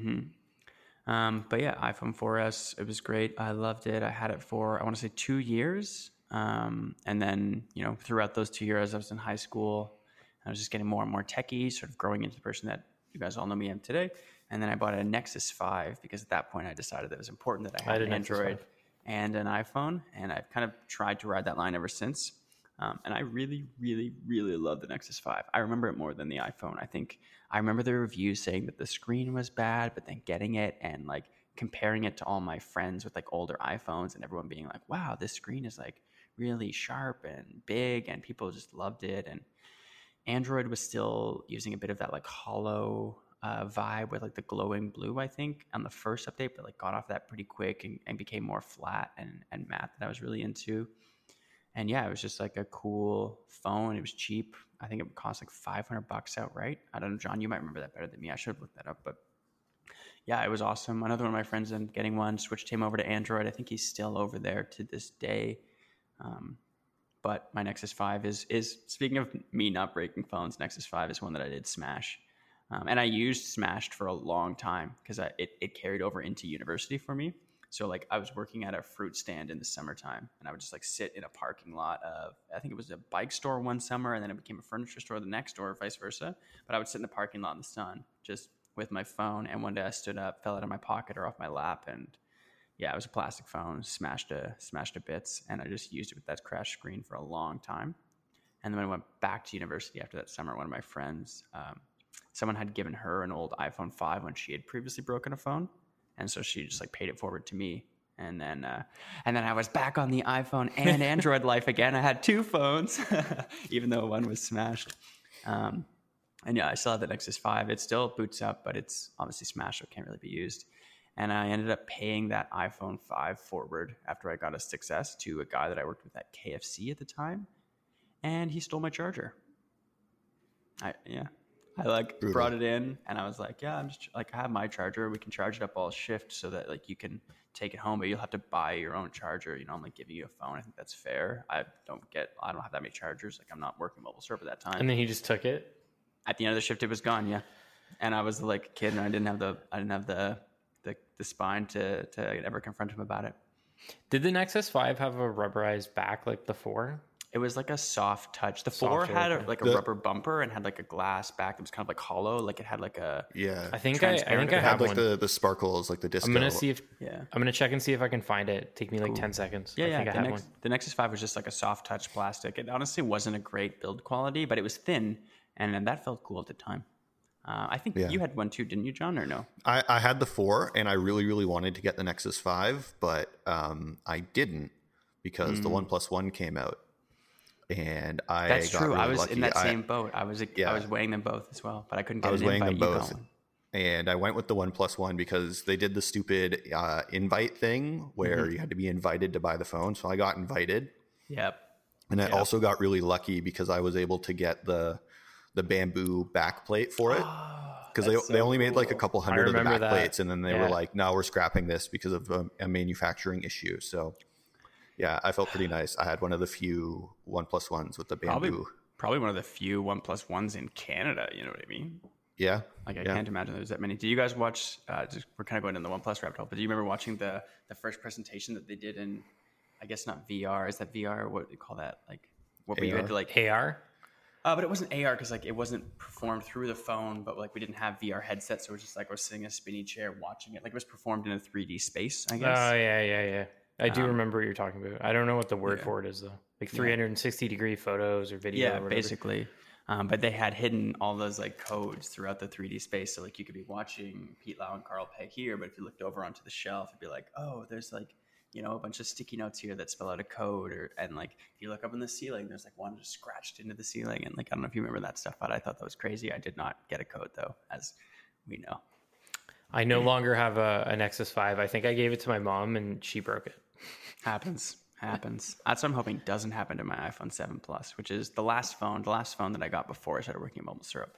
Mm-hmm. Um, but yeah, iPhone four S, it was great. I loved it. I had it for I want to say two years, um, and then you know throughout those two years, I was in high school. I was just getting more and more techie, sort of growing into the person that you guys all know me am today. And then I bought a Nexus five because at that point I decided that it was important that I had I an Android and an iPhone, and I've kind of tried to ride that line ever since. Um, and I really, really, really love the Nexus five. I remember it more than the iPhone. I think I remember the reviews saying that the screen was bad, but then getting it and like comparing it to all my friends with like older iPhones and everyone being like, wow, this screen is like really sharp and big, and people just loved it. And Android was still using a bit of that like hollow uh, vibe with like the glowing blue, I think, on the first update, but like got off that pretty quick and, and became more flat and, and matte that I was really into. And yeah, it was just like a cool phone. It was cheap. I think it would cost like five hundred bucks outright. I don't know, John, you might remember that better than me. I should have looked that up, but yeah, it was awesome. Another one of my friends ended up getting one, switched him over to Android. I think he's still over there to this day. Um, but my Nexus five is, is speaking of me not breaking phones, Nexus five is one that I did smash. Um, and I used Smashed for a long time because it, it carried over into university for me. So like I was working at a fruit stand in the summertime, and I would just like sit in a parking lot of, I think it was a bike store one summer, and then it became a furniture store the next, or vice versa. But I would sit in the parking lot in the sun just with my phone. And one day I stood up, fell out of my pocket or off my lap, and yeah, it was a plastic phone, smashed to smashed to bits, and I just used it with that crash screen for a long time. And then when I went back to university after that summer, one of my friends, um, someone had given her an old iPhone five when she had previously broken a phone. And so she just like paid it forward to me. And then uh, and then I was back on the iPhone and Android life again. I had two phones, even though one was smashed. Um, and yeah, I still have the Nexus five. It still boots up, but it's obviously smashed, so it can't really be used. And I ended up paying that iPhone five forward after I got a six S to a guy that I worked with at K F C at the time. And he stole my charger. I yeah. I like Brutal. brought it in, and I was like, yeah, I'm just like, I have my charger. We can charge it up all shift so that like you can take it home, but you'll have to buy your own charger. You know, I'm like giving you a phone. I think that's fair. I don't get, I don't have that many chargers. Like I'm not working mobile serve at that time. And then he just took it? At the end of the shift, it was gone. Yeah. And I was like a kid, and I didn't have the, I didn't have the, the, the spine to, to ever confront him about it. Did the Nexus five have a rubberized back like the four? It was like a soft touch. The four had a, like a the, rubber bumper and had like a glass back that was kind of like hollow. Like it had like a yeah. I think I, I think I it have had like one. the the sparkles, like the disco. I'm gonna see if yeah. I'm gonna check and see if I can find it. Take me like cool. ten seconds. Yeah, I yeah. think I the, have Nex- one. the Nexus five was just like a soft touch plastic. It honestly wasn't a great build quality, but it was thin, and, and that felt cool at the time. Uh, I think Yeah. you had one too, didn't you, John, or no? I, I had the four, and I really, really wanted to get the Nexus five, but um, I didn't because mm. the OnePlus One came out, and I that's got true. Really I was lucky. in that I, same boat. I was yeah. I was weighing them both as well, but I couldn't get I was an weighing invite. them both, and I went with the OnePlus One because they did the stupid uh, invite thing where mm-hmm. you had to be invited to buy the phone. So I got invited. Yep. And I yep. also got really lucky because I was able to get the the bamboo backplate for it. Because they, so they only cool. made like a couple hundred of the back that. plates, and then they yeah. were like, no, we're scrapping this because of a, a manufacturing issue. So, yeah, I felt pretty nice. I had one of the few OnePlus Ones with the bamboo. Probably, probably one of the few OnePlus Ones in Canada, you know what I mean? Yeah. Like, I yeah. can't imagine there's that many. Do you guys watch, uh, just, we're kind of going in the OnePlus rabbit hole, but do you remember watching the, the first presentation that they did in, I guess not V R, is that V R? What do you call that? Like, what were you had to like... A R? Uh, but it wasn't A R because like it wasn't performed through the phone, but like we didn't have V R headsets, so it was just like we're sitting in a spinny chair watching it. Like it was performed in a three D space, I guess. Oh yeah, yeah, yeah. I do um, remember what you're talking about. I don't know what the word yeah. for it is though. Like three hundred sixty yeah. degree photos or video. Yeah, or basically. Um, but they had hidden all those like codes throughout the three D space, so like you could be watching Pete Lau and Carl Pei here, but if you looked over onto the shelf, it'd be like, oh, there's like, you know, a bunch of sticky notes here that spell out a code, or and like if you look up in the ceiling, there's like one just scratched into the ceiling, and like I don't know if you remember that stuff, but I thought that was crazy. I did not get a code though, as we know. I no longer have a, a Nexus five. I think I gave it to my mom, and she broke it. Happens, happens. That's what I'm hoping doesn't happen to my iPhone seven Plus, which is the last phone, the last phone that I got before I started working at Mobile Syrup.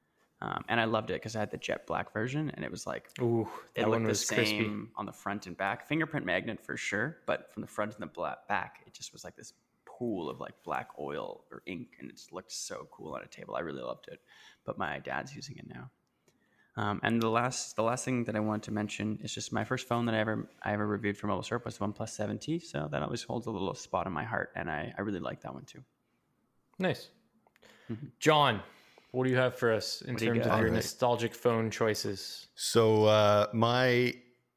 Um, and I loved it because I had the jet black version, and it was like, ooh, that it one looked was the same crispy on the front and back. Fingerprint magnet for sure, but from the front and the black back, it just was like this pool of like black oil or ink, and it just looked so cool on a table. I really loved it, but my dad's using it now. Um, and the last, the last thing that I want to mention is just my first phone that I ever, I ever reviewed for Mobile Syrup was the OnePlus seven T. So that always holds a little spot in my heart, and I, I really like that one too. Nice, mm-hmm. John. What do you have for us in what terms you of your right. nostalgic phone choices? So uh, my,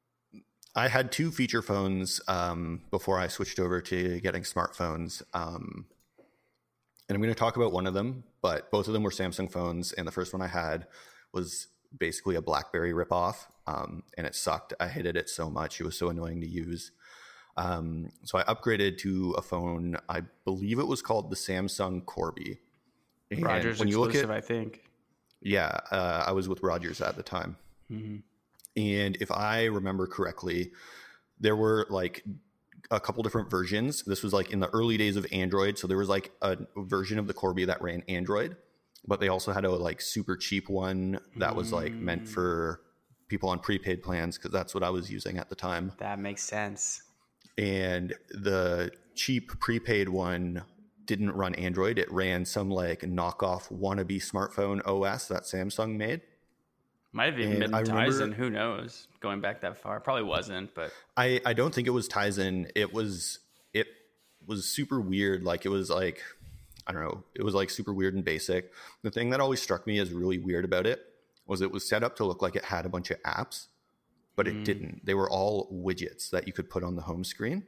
I had two feature phones um, before I switched over to getting smartphones. Um, and I'm going to talk about one of them, but both of them were Samsung phones. And the first one I had was basically a BlackBerry ripoff, um, and it sucked. I hated it so much. It was so annoying to use. Um, so I upgraded to a phone. I believe it was called the Samsung Corby. And Rogers when you exclusive, look at, I think. Yeah, uh, I was with Rogers at the time. Mm-hmm. And if I remember correctly, there were like a couple different versions. This was like in the early days of Android. So there was like a version of the Corby that ran Android, but they also had a like super cheap one that was like mm. meant for people on prepaid plans, because that's what I was using at the time. That makes sense. And the cheap prepaid one didn't run Android. It ran some like knockoff wannabe smartphone O S that Samsung made. Might have even been Tizen, who knows? Going back that far. Probably wasn't, but I, I don't think it was Tizen. It was it was super weird. Like it was like I don't know, it was like super weird and basic. The thing that always struck me as really weird about it was it was set up to look like it had a bunch of apps, but it mm. didn't. They were all widgets that you could put on the home screen.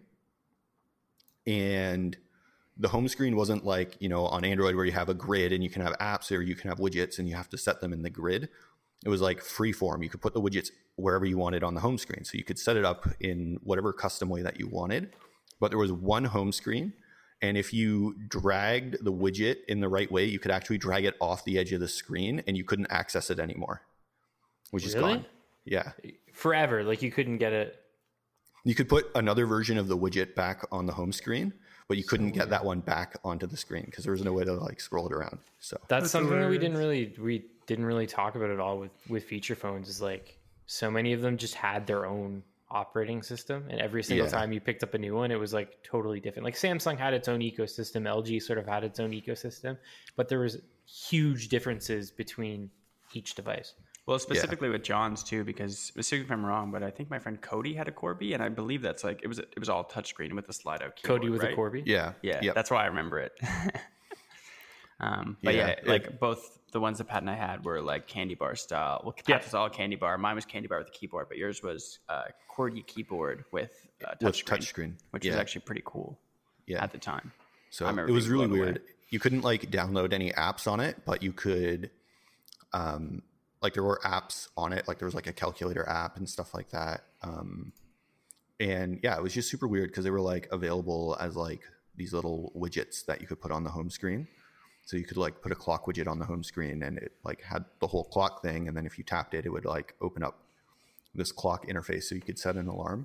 And the home screen wasn't like, you know, on Android where you have a grid and you can have apps or you can have widgets and you have to set them in the grid. It was like free form. You could put the widgets wherever you wanted on the home screen. So you could set it up in whatever custom way that you wanted. But there was one home screen. And if you dragged the widget in the right way, you could actually drag it off the edge of the screen and you couldn't access it anymore, which really? is gone. Yeah. Forever. Like you couldn't get it. You could put another version of the widget back on the home screen, but you couldn't so get that one back onto the screen because there was no way to like scroll it around. So that's, that's something hilarious. that we didn't really we didn't really talk about at all with with feature phones. Is like so many of them just had their own operating system, and every single yeah. time you picked up a new one, it was like totally different. Like Samsung had its own ecosystem, L G sort of had its own ecosystem, but there was huge differences between each device. Well, specifically yeah. with John's too, because specifically if I'm wrong, but I think my friend Cody had a Corby, and I believe that's like it was it was all touchscreen with a slide out keyboard. Cody with right? a Corby, yeah, yeah, yep. That's why I remember it. um, but yeah, yeah like it, both the ones that Pat and I had were like candy bar style. Well, Pat's yeah. was all candy bar. Mine was candy bar with a keyboard, but yours was uh, QWERTY keyboard with uh, touch touch screen, which yeah. was actually pretty cool. Yeah. at the time. So it was really weird. Away. You couldn't like download any apps on it, but you could. Um, like there were apps on it, like there was like a calculator app and stuff like that. Um, and yeah, it was just super weird because they were like available as like these little widgets that you could put on the home screen. So you could like put a clock widget on the home screen and it like had the whole clock thing. And then if you tapped it, it would like open up this clock interface so you could set an alarm.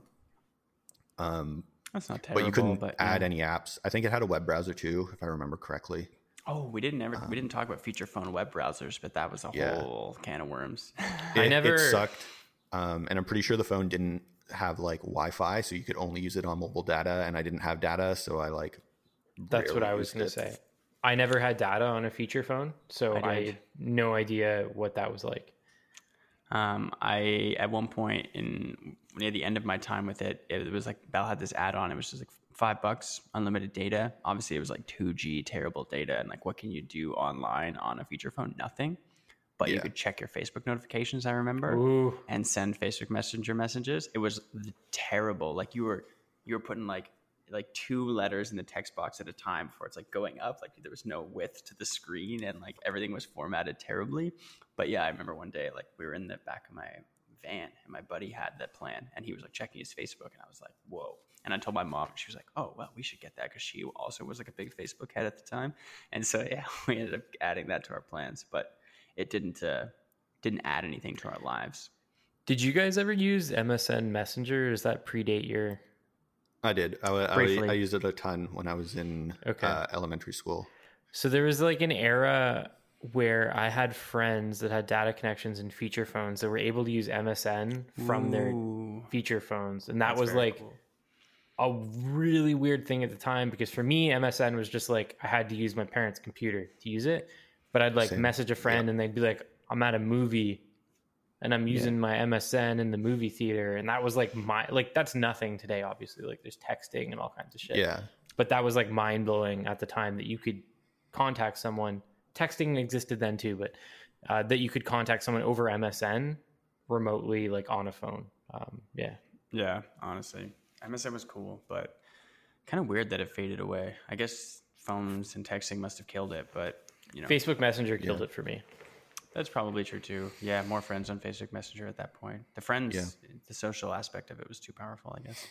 Um, That's not terrible. but you couldn't but, add yeah. any apps. I think it had a web browser too, if I remember correctly. Oh, we didn't ever um, we didn't talk about feature phone web browsers, but that was a yeah. whole can of worms. it, I never it sucked, um, and I'm pretty sure the phone didn't have like Wi-Fi, so you could only use it on mobile data. And I didn't have data, so I like. That's what I was going to say. I never had data on a feature phone, so I, I had no idea what that was like. Um, I at one point in near the end of my time with it, it was like Bell had this add-on. It was just like five bucks, unlimited data. Obviously, it was like two G, terrible data, and like what can you do online on a feature phone? Nothing. But yeah. you could check your Facebook notifications. I remember, Ooh. and send Facebook Messenger messages. It was terrible. Like you were you were putting like like two letters in the text box at a time before it's like going up. Like there was no width to the screen, and like everything was formatted terribly. But yeah, I remember one day like we were in the back of my van and my buddy had that plan and he was like checking his Facebook and I was like, whoa. And I told my mom and she was like, oh, well, we should get that because she also was like a big Facebook head at the time. And so yeah, we ended up adding that to our plans, but it didn't uh, didn't add anything to our lives. Did you guys ever use M S N Messenger? Or does that predate your? I did. I, I, I used it a ton when I was in okay. uh, elementary school. So there was like an era where I had friends that had data connections and feature phones that were able to use M S N from Ooh. their feature phones. And that That's was very like cool. a really weird thing at the time because for me, M S N was just like I had to use my parents' computer to use it. But I'd like Same. message a friend yeah. and they'd be like, I'm at a movie and I'm using yeah. my M S N in the movie theater. And that was like my, like, that's nothing today, obviously. Like there's texting and all kinds of shit. Yeah. But that was like mind blowing at the time that you could contact someone. Texting existed then too, but uh, that you could contact someone over M S N remotely, like on a phone. Um, yeah. Yeah, honestly. M S N was cool, but kind of weird that it faded away. I guess phones and texting must have killed it, but you know. Facebook Messenger killed yeah. it for me. That's probably true too. Yeah, more friends on Facebook Messenger at that point. The friends, yeah. the social aspect of it was too powerful, I guess.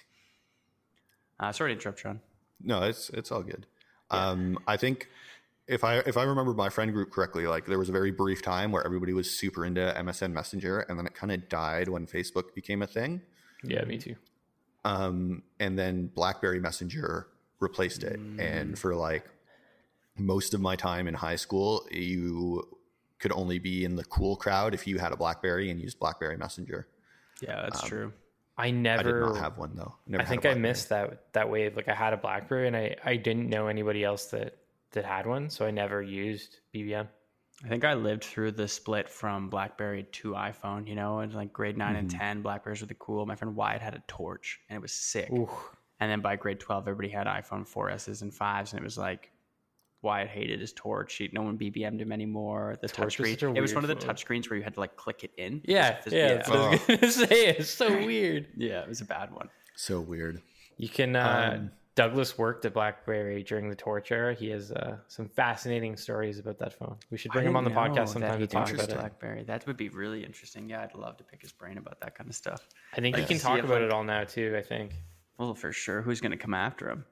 Uh, sorry to interrupt, Sean. No, it's it's all good. Yeah. Um, I think if I if I remember my friend group correctly, like there was a very brief time where everybody was super into M S N Messenger, and then it kind of died when Facebook became a thing. Yeah, me too. Um, and then BlackBerry Messenger replaced it, mm. and for like most of my time in high school, you could only be in the cool crowd if you had a BlackBerry and used BlackBerry Messenger. Yeah, that's um, true. I never I did not have one though. Never I think I missed that that wave. Like I had a BlackBerry and I, I didn't know anybody else that, that had one, so I never used B B M. I think I lived through the split from BlackBerry to iPhone, you know, in like grade nine mm-hmm. and ten, BlackBerries were the cool. My friend Wyatt had a Torch and it was sick. Ooh. And then by grade twelve, everybody had iPhone four S's and fives, and it was like Wyatt hated his Torch. He, no one B B M'd him anymore. The touchscreen. It was one of the touchscreens where you had to like click it in. Yeah, it yeah. yeah. I was gonna say it's so weird. Yeah, it was a bad one. So weird. You can. Uh, um, Douglas worked at BlackBerry during the Torch era. He has uh, some fascinating stories about that phone. We should bring him on the podcast sometime to talk about it. BlackBerry. That would be really interesting. Yeah, I'd love to pick his brain about that kind of stuff. I think like, he can talk about like, it all now too. I think. Well, for sure. Who's going to come after him?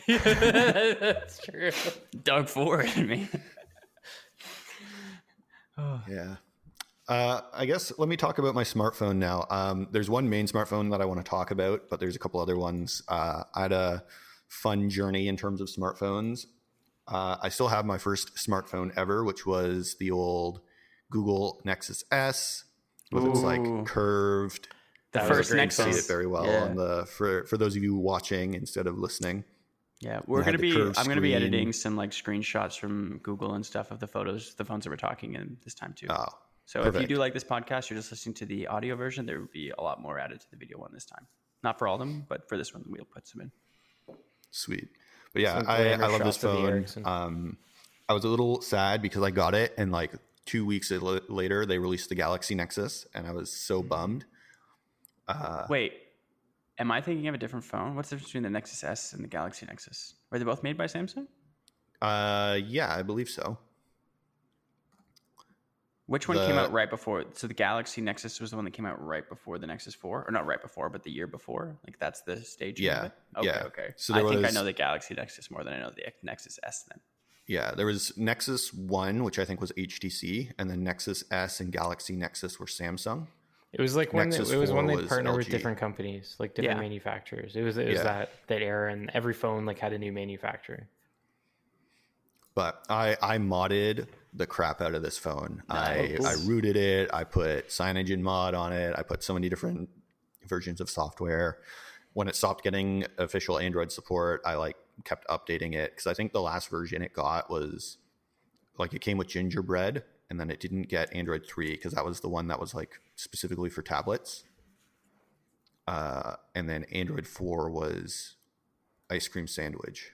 That's true. Doug Ford and me. oh. Yeah. Uh, I guess let me talk about my smartphone now. Um, there's one main smartphone that I want to talk about, but there's a couple other ones. Uh, I had a fun journey in terms of smartphones. Uh, I still have my first smartphone ever, which was the old Google Nexus S with Ooh. its like curved. The first Nexus. See it very well yeah. on the for for those of you watching instead of listening. Yeah, we're gonna be. I'm gonna be editing some like screenshots from Google and stuff of the photos, the phones that we're talking in this time too. Oh, so perfect. If you do like this podcast, you're just listening to the audio version. There would be a lot more added to the video one this time. Not for all of them, but for this one, we'll put some in. Sweet, but yeah, I, I love this phone. Um, I was a little sad because I got it, and like two weeks later, they released the Galaxy Nexus, and I was so bummed. Uh, Wait, am I thinking of a different phone? What's the difference between the Nexus S and the Galaxy Nexus? Are they both made by Samsung? Uh, yeah, I believe so. Which one The- came out right before? So the Galaxy Nexus was the one that came out right before the Nexus four, or not right before, but the year before. Like that's the stage. Yeah, Of it? Okay, yeah. okay. So I there think I was- know the Galaxy Nexus more than I know the Nexus S. Then. Yeah, there was Nexus one, which I think was H T C, and then Nexus S and Galaxy Nexus were Samsung. It was like when they, Nexus it was when four they was partnered with L G. different companies, like different Yeah. manufacturers. It was it was Yeah. that that era, and every phone like had a new manufacturer. But I, I modded the crap out of this phone. I, Nice. I rooted it. I put CyanogenMod mod on it. I put so many different versions of software. When it stopped getting official Android support, I like kept updating it because I think the last version it got was like it came with Gingerbread, and then it didn't get Android three because that was the one that was like specifically for tablets. Uh, and then Android four was Ice Cream Sandwich,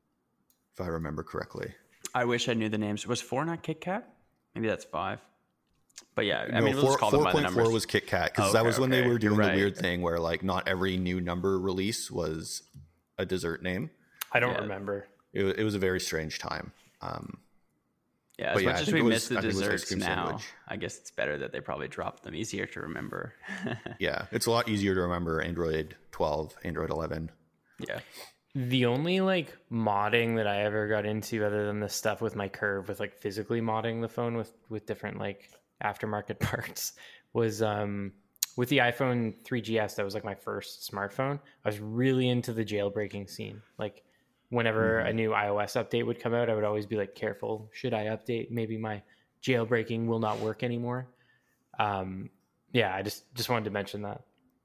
if I remember correctly. I wish I knew the names. Was four not Kit Kat? Maybe that's five. But yeah, I No, mean, we'll four, just call them by the four point four numbers. was Kit Kat because Oh, that okay, was when okay. they were You're doing right. the weird thing where like not every new number release was a dessert name. I don't Yeah. remember. It, wa- it was a very strange time. Um, Yeah, as But yeah, much I as think we it was- miss the I think it was ice desserts cream now, sandwich. I guess it's better that they probably dropped them. Easier to remember. yeah, it's a lot easier to remember Android twelve, Android eleven. Yeah. The only like modding that I ever got into, other than the stuff with my Curve, with like physically modding the phone with with different like aftermarket parts, was um with the iPhone three G S. That was like my first smartphone. I was really into the jailbreaking scene. Like whenever Mm-hmm. a new iOS update would come out, I would always be like, careful, should I update? Maybe my jailbreaking will not work anymore. Um, yeah, I just just wanted to mention that.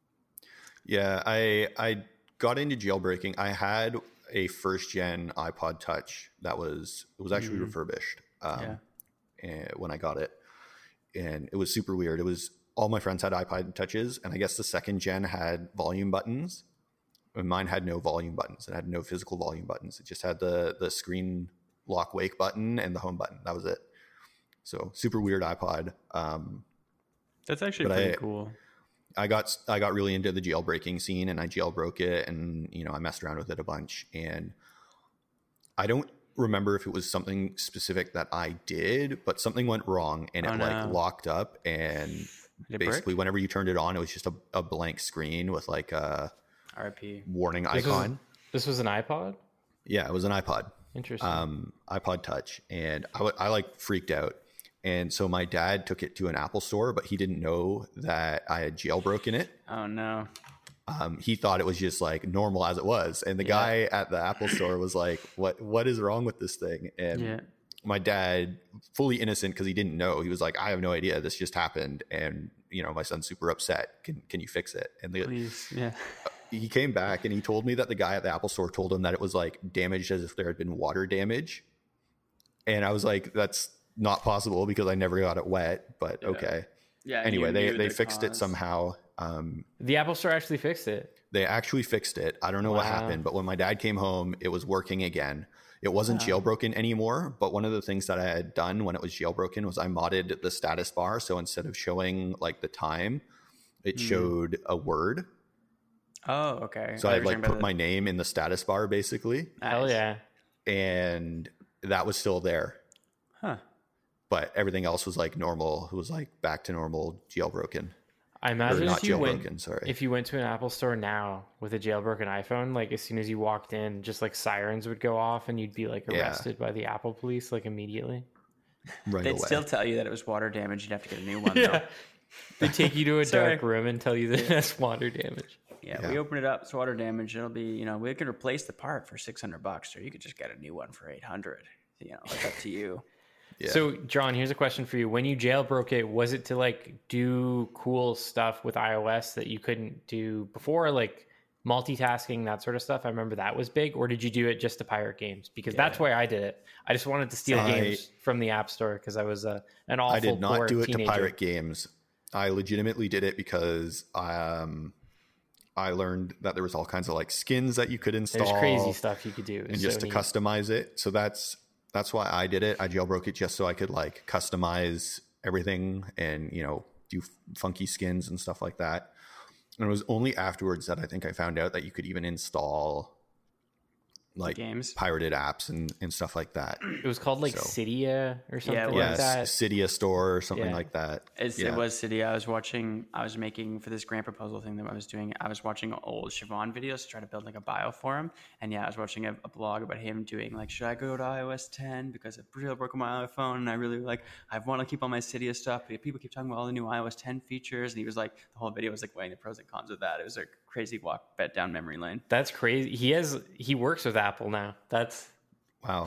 Yeah, I I got into jailbreaking. I had a first gen iPod Touch that was it was actually refurbished. Um, Yeah. and when I got it, and it was super weird. It was all my friends had iPod Touches, and I guess the second gen had volume buttons, and mine had no volume buttons. It had no physical volume buttons. It just had the the screen lock wake button and the home button. That was it. So super weird iPod. Um, That's actually But pretty I- cool. I got I got really into the jailbreaking scene, and I jailbroke it, and you know I messed around with it a bunch. And I don't remember if it was something specific that I did, but something went wrong, and Oh, it no. like locked up, and Did it basically break? whenever you turned it on, it was just a, a blank screen with like a R I P. warning This was, icon. this was an iPod? Yeah, it was an iPod. Interesting. um, iPod Touch, and I, w- I like freaked out. And so my dad took it to an Apple store, but he didn't know that I had jailbroken it. Oh no. Um, he thought it was just like normal as it was. And the Yeah. guy at the Apple store was like, what, what is wrong with this thing? And Yeah. my dad, fully innocent because he didn't know, he was like, I have no idea. This just happened. And, you know, my son's super upset. Can, can you fix it? And the, Please. Yeah. he came back and he told me that the guy at the Apple store told him that it was like damaged as if there had been water damage. And I was like, that's not possible because I never got it wet, but okay. Yeah. Anyway, you they, knew they the fixed it cause. somehow. Um, the Apple Store actually fixed it. they actually fixed it. I don't know what Wow. happened, but when my dad came home, it was working again. It wasn't Wow. jailbroken anymore, but one of the things that I had done when it was jailbroken was I modded the status bar. So instead of showing like the time, it Hmm. showed a word. Oh, okay. So I I was like talking put about my name in the status bar basically, the- Hell Nice. yeah. and that was still there. Huh. But everything else was like normal. It was like back to normal jailbroken. I Or imagine not if you jailbroken, went sorry. if you went to an Apple store now with a jailbroken iPhone, like as soon as you walked in, just like sirens would go off and you'd be like Yeah. arrested by the Apple police like immediately. right They'd away. still tell you that it was water damage. You'd have to get a new one. Yeah. Though. They take you to a Sorry. dark room and tell you that that's water damage. Yeah, Yeah. we open it up. It's water damage. It'll be, you know, we could replace the part for six hundred bucks, or you could just get a new one for eight hundred. You know, it's up to you. Yeah. So, John, here's a question for you. When you jailbroke it, was it to like do cool stuff with iOS that you couldn't do before, like multitasking, that sort of stuff? I remember that was big. Or did you do it just to pirate games? Because that's why I did it. I just wanted to steal I- games from the App Store because I was uh, an awful I did not poor do it teenager. to pirate games. I legitimately did it because um, I learned that there was all kinds of like skins that you could install. There's crazy stuff you could do. It and was just so to neat. customize it. So that's that's why I did it. I jailbroke it just so I could like customize everything and, you know, do f- funky skins and stuff like that. And it was only afterwards that I think I found out that you could even install like games, pirated apps and, and stuff like that. It was called like So- Cydia or something Yeah, it like Yes, that. Cydia Store or something Yeah. like that. It's, Yeah. It was City. I was watching, I was making for this grant proposal thing that I was doing. I was watching old Siobhan videos to try to build like a bio for him. And yeah, I was watching a, a blog about him doing like, should I go to iOS ten because it really broke my iPhone? And I really like, I want to keep all my Cydia stuff. But people keep talking about all the new iOS ten features. And he was like, the whole video was like weighing the pros and cons of that. It was a crazy walk bet down memory lane. That's crazy. He has he works with Apple now. That's Wow.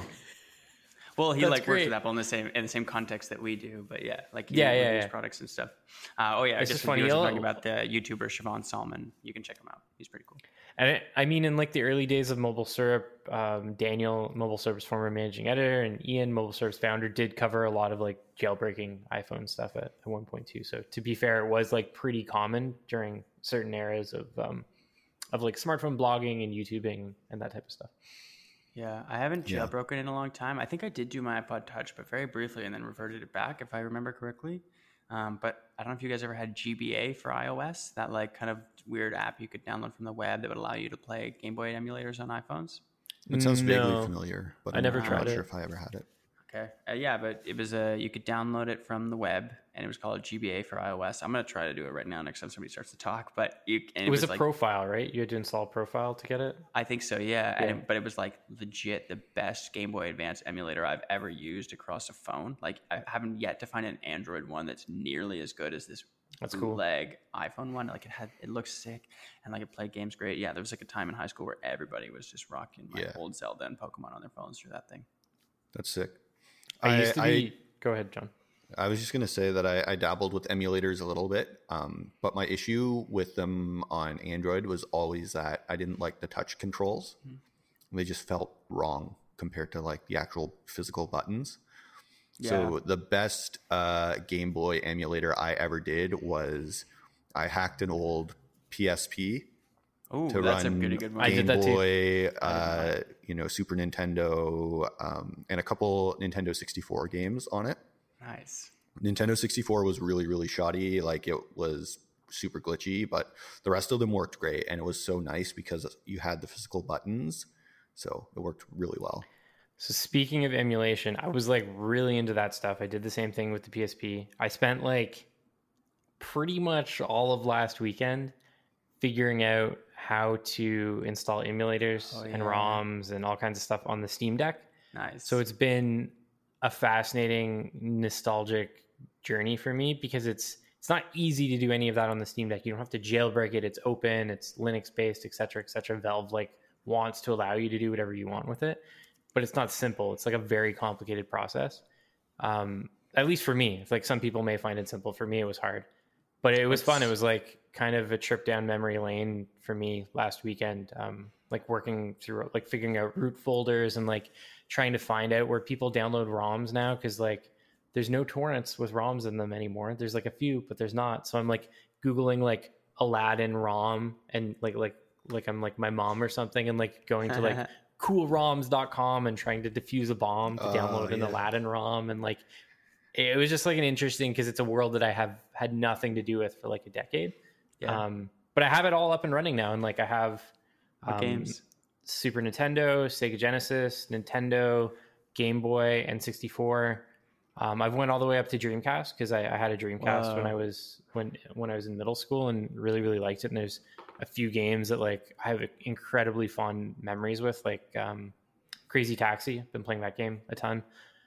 Well, he That's like great. works with Apple in the same in the same context that we do, but yeah, like he Yeah, yeah, reviews yeah. products and stuff. Uh, oh yeah, It's just just funny, funny. you'll- Talking about the YouTuber Siobhan Salmon, you can check him out. He's pretty cool. and it, I mean, in like the early days of Mobile Syrup, um, Daniel, Mobile Syrup's former managing editor, and Ian, Mobile Syrup's founder, did cover a lot of like jailbreaking iPhone stuff at, at one point too. So to be fair, it was like pretty common during certain eras of um, of like smartphone blogging and YouTubing and that type of stuff. Yeah, I haven't Yeah. jailbroken in a long time. I think I did do my iPod Touch, but very briefly, and then reverted it back, if I remember correctly. Um, but I don't know if you guys ever had G B A for iOS, that like kind of weird app you could download from the web that would allow you to play Game Boy emulators on iPhones. It sounds vaguely No. familiar, but I I'm never not tried sure it. if I ever had it. Okay, uh, yeah, but it was a you could download it from the web, and it was called G B A for iOS. I'm gonna try to do it right now next time somebody starts to talk. But you, and It was, a like, profile, right? You had to install a profile to get it. I think so, yeah. And Yeah. it, but it was like legit the best Game Boy Advance emulator I've ever used across a phone. Like I haven't yet to find an Android one that's nearly as good as this That's cool. bootleg iPhone one. Like it had, it looks sick, and like it played games great. Yeah, there was like a time in high school where everybody was just rocking like Yeah. old Zelda and Pokemon on their phones through that thing. That's sick. I, used to I- be. Go ahead, John. I was just going to say that I, I dabbled with emulators a little bit, um, but my issue with them on Android was always that I didn't like the touch controls. Mm-hmm. They just felt wrong compared to like the actual physical buttons. Yeah. So the best uh, Game Boy emulator I ever did was I hacked an old P S P Oh, to that's a run pretty good one. I Game did that too. Boy, uh, you know, Super Nintendo, um, and a couple Nintendo sixty-four games on it. Nice. Nintendo sixty-four was really, really shoddy. Like it was super glitchy, but the rest of them worked great. And it was so nice because you had the physical buttons. So it worked really well. So speaking of emulation, I was like really into that stuff. I did the same thing with the P S P. I spent like pretty much all of last weekend figuring out how to install emulators Oh, and yeah. ROMs and all kinds of stuff on the Steam Deck. Nice. So it's been a fascinating, nostalgic journey for me because it's it's not easy to do any of that on the Steam Deck. You don't have to jailbreak it. It's open. It's Linux based, et cetera, et cetera. Valve like wants to allow you to do whatever you want with it, but it's not simple. It's like a very complicated process. Um, at least for me, like some people may find it simple. For me, it was hard, but it was fun. It was like kind of a trip down memory lane for me last weekend. Um, like working through, like figuring out root folders and like trying to find out where people download ROMs now. Cause like there's no torrents with ROMs in them anymore. There's like a few, but there's not. So I'm like Googling like Aladdin ROM and like, like, like I'm like my mom or something and like going to like cool roms dot com and trying to defuse a bomb to Oh, download an yeah. Aladdin ROM. And like, it was just like an interesting, cause it's a world that I have had nothing to do with for like a decade. Yeah. Um, but I have it all up and running now. And like, I have What um, games? Super Nintendo, Sega Genesis, Nintendo, Game Boy, N sixty-four. Um, I've went all the way up to Dreamcast because I, I had a Dreamcast when Wow. I was when when I was in middle school and really really liked it. And there's a few games that like I have incredibly fond memories with, like um, Crazy Taxi. Been playing that game a ton.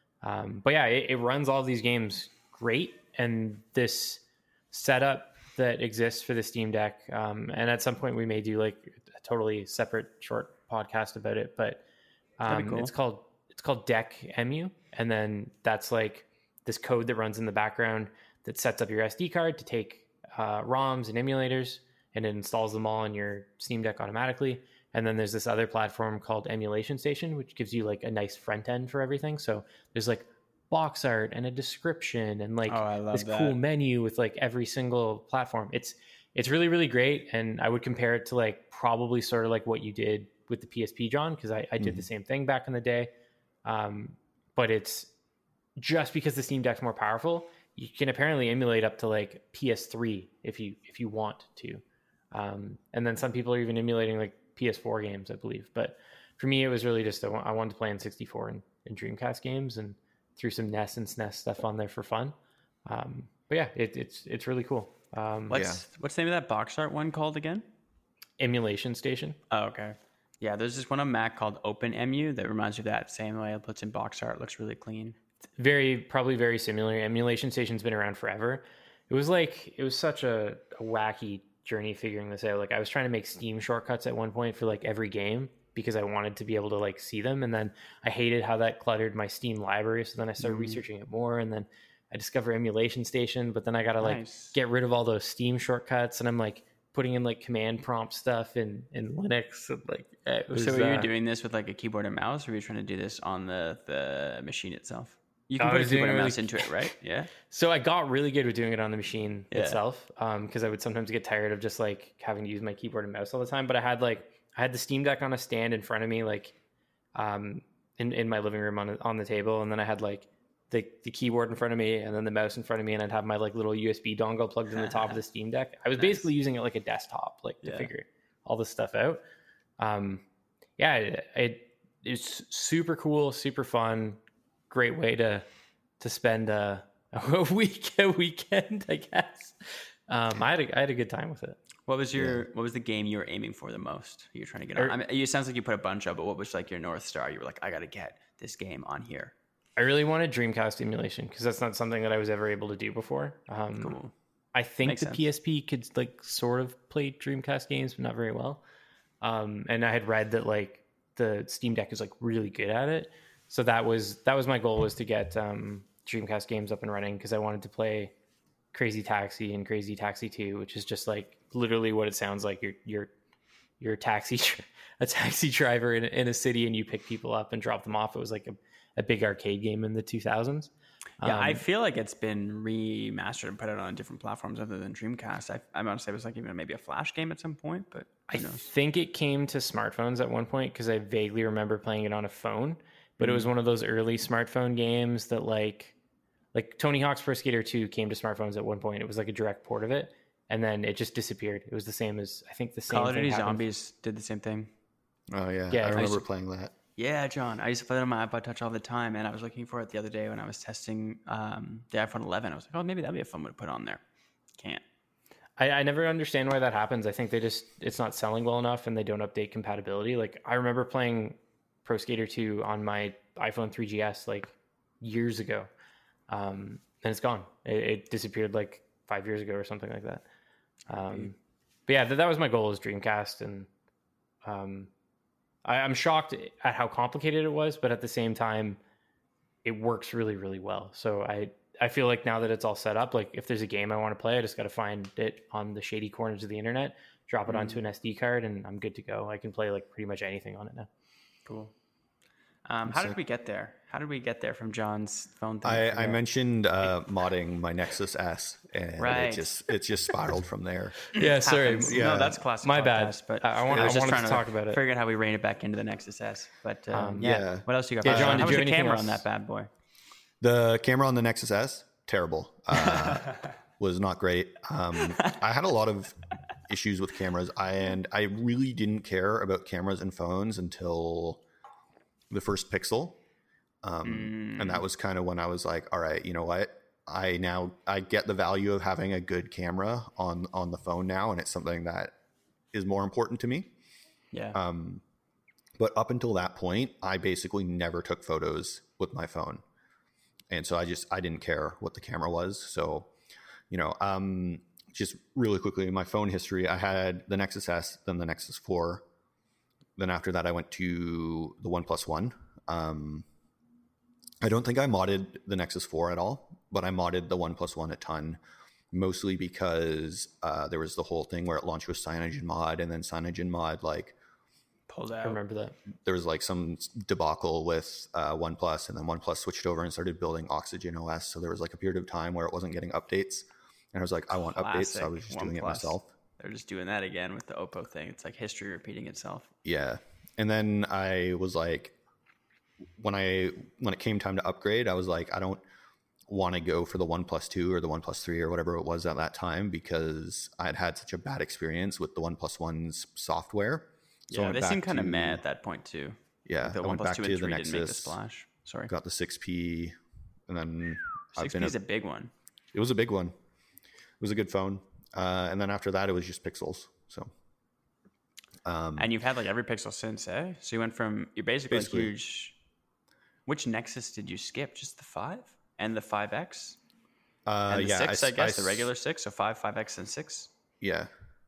Um, but yeah, it, it runs all these games great, and this setup that exists for the Steam Deck. Um, and at some point we may do like a totally separate short podcast about it, but That'd be um, cool. it's called it's called Deck Emu, and then that's like this code that runs in the background that sets up your S D card to take uh, ROMs and emulators, and it installs them all on your Steam Deck automatically. And then there's this other platform called Emulation Station, which gives you like a nice front end for everything. So there's like box art and a description and like Oh, I love this that. cool menu with like every single platform. It's it's really really great, and I would compare it to like probably sort of like what you did with the P S P, John, because I, I did the same thing back in the day. Um, but it's just because the Steam Deck's more powerful, you can apparently emulate up to like P S three if you if you want to. Um, and then some people are even emulating like P S four games, I believe. But for me, it was really just, I wanted to play in sixty-four and, and Dreamcast games and threw some N E S and S N E S stuff on there for fun. Um, but yeah, it, it's, it's really cool. Um, What's, Yeah. what's the name of that box art one called again? Emulation Station. Oh, okay. Yeah, there's this one on Mac called OpenEmu that reminds you of that same way. It puts in box art, looks really clean. Very, probably very similar. Emulation Station's been around forever. It was like, it was such a, a wacky journey figuring this out. Like I was trying to make Steam shortcuts at one point for like every game because I wanted to be able to like see them. And then I hated how that cluttered my Steam library. So then I started mm. researching it more, and then I discovered Emulation Station, but then I got to like nice. get rid of all those Steam shortcuts. And I'm like putting in like command prompt stuff in, in Linux. And, like, it was, so were you uh, doing this with like a keyboard and mouse, or were you trying to do this on the, the machine itself? You can I put a was doing keyboard and really- mouse into it, right? Yeah. So I got really good with doing it on the machine Yeah. itself, because I would sometimes get tired of just like having to use my keyboard and mouse all the time. But I had like I had the Steam Deck on a stand in front of me, like um, in in my living room on on the table, and then I had like the the keyboard in front of me, and then the mouse in front of me, and I'd have my like little U S B dongle plugged in the top of the Steam Deck. I was Nice. basically using it like a desktop, like to Yeah. figure all this stuff out. Um, yeah, it, it it's super cool, super fun, great way to. to spend a, a week, a weekend, I guess. Um, I had a, I had a good time with it. What was your what was the game you were aiming for the most? You were trying to get on. Or- I mean, it sounds like you put a bunch up, but what was like your North Star? You were like, I got to get this game on here. I really wanted Dreamcast emulation because that's not something that I was ever able to do before. Um, Cool. I think Makes the sense. P S P could like sort of play Dreamcast games, but not very well. Um, and I had read that like the Steam Deck is like really good at it. So that was that was my goal, was to get um, Dreamcast games up and running, because I wanted to play Crazy Taxi and Crazy Taxi two, which is just like literally what it sounds like. You're you're you're a taxi a taxi driver in, in a city, and you pick people up and drop them off. It was like a, a big arcade game in the two thousands. Yeah, Um, I feel like it's been remastered and put out on different platforms other than Dreamcast. I, I'm going to say it was like even maybe a Flash game at some point, but I who knows? think it came to smartphones at one point, because I vaguely remember playing it on a phone. But it was one of those early smartphone games that like like Tony Hawk's Pro Skater two came to smartphones at one point. It was like a direct port of it, and then it just disappeared. It was the same as I think the same Call of thing Duty happened- Zombies did the same thing. Oh yeah, Yeah, I I remember used- playing that. Yeah, John. I used to play it on my iPod Touch all the time, and I was looking for it the other day when I was testing um, the iPhone eleven. I was like, oh, maybe that'd be a fun one to put on there. Can't. I, I never understand why that happens. I think they just it's not selling well enough, and they don't update compatibility. Like I remember playing Pro Skater two on my iPhone three G S like years ago, um, and it's gone. It, it disappeared like five years ago or something like that. Um, but yeah, that, that was my goal, was Dreamcast, and um, I, I'm shocked at how complicated it was, but at the same time, it works really, really well. So I I feel like now that it's all set up, like if there's a game I want to play, I just got to find it on the shady corners of the internet, drop it Mm. onto an S D card, and I'm good to go. I can play like pretty much anything on it now. Cool. Um, how did we get there? How did we get there from John's phone thing? I, I mentioned uh, modding my Nexus S, and Right. it just it just spiraled from there. Yeah, sorry. Happens. Yeah. No, that's classic. My bad. podcast, But I- I wanna- was I just wanted trying to talk about it. Figure out how we rein it back into the Nexus S. But um, Um, yeah. yeah. What else you got? Yeah, for us? John, How did was you the have anything camera else? on that bad boy? The camera on the Nexus S, terrible. Uh, was not great. Um, I had a lot of issues with cameras, I, and I really didn't care about cameras and phones until the first Pixel. Um, Mm. And that was kind of when I was like, all right, you know what? I now I get the value of having a good camera on on the phone now, and it's something that is more important to me. Yeah. Um, but up until that point, I basically never took photos with my phone. And so I just, I didn't care what the camera was. So, you know, um, just really quickly, in my phone history, I had the Nexus S, then the Nexus four. Then after that, I went to the OnePlus One. Um, I don't think I modded the Nexus four at all, but I modded the OnePlus One a ton, mostly because uh, there was the whole thing where it launched with CyanogenMod, and then CyanogenMod, like, Pulled I out. remember that. there was like some debacle with uh, OnePlus, and then OnePlus switched over and started building Oxygen O S. So there was like a period of time where it wasn't getting updates, and I was like, I want updates, so I was just doing it OnePlus. myself. They're just doing that again with the Oppo thing. It's like history repeating itself. Yeah, and then I was like, when I when it came time to upgrade, I was like, I don't want to go for the OnePlus two or the OnePlus three or whatever it was at that time, because I had had such a bad experience with the OnePlus One's software. So I Yeah, went they back seem kind of to- mad at that point too. Yeah, The I one went plus back two to and the three didn't make the Nexus, splash. Sorry. got the six P, and then I've six P been. is a big one. It was a big one. It was a good phone, uh, and then after that, it was just Pixels. So, um, And you've had like every Pixel since, eh? So you went from you're basically, Basically. a huge. Which Nexus did you skip? Just the five and the five X uh, and the yeah, six, I, I, guess I, the regular six. So five, five X, and six. Yeah,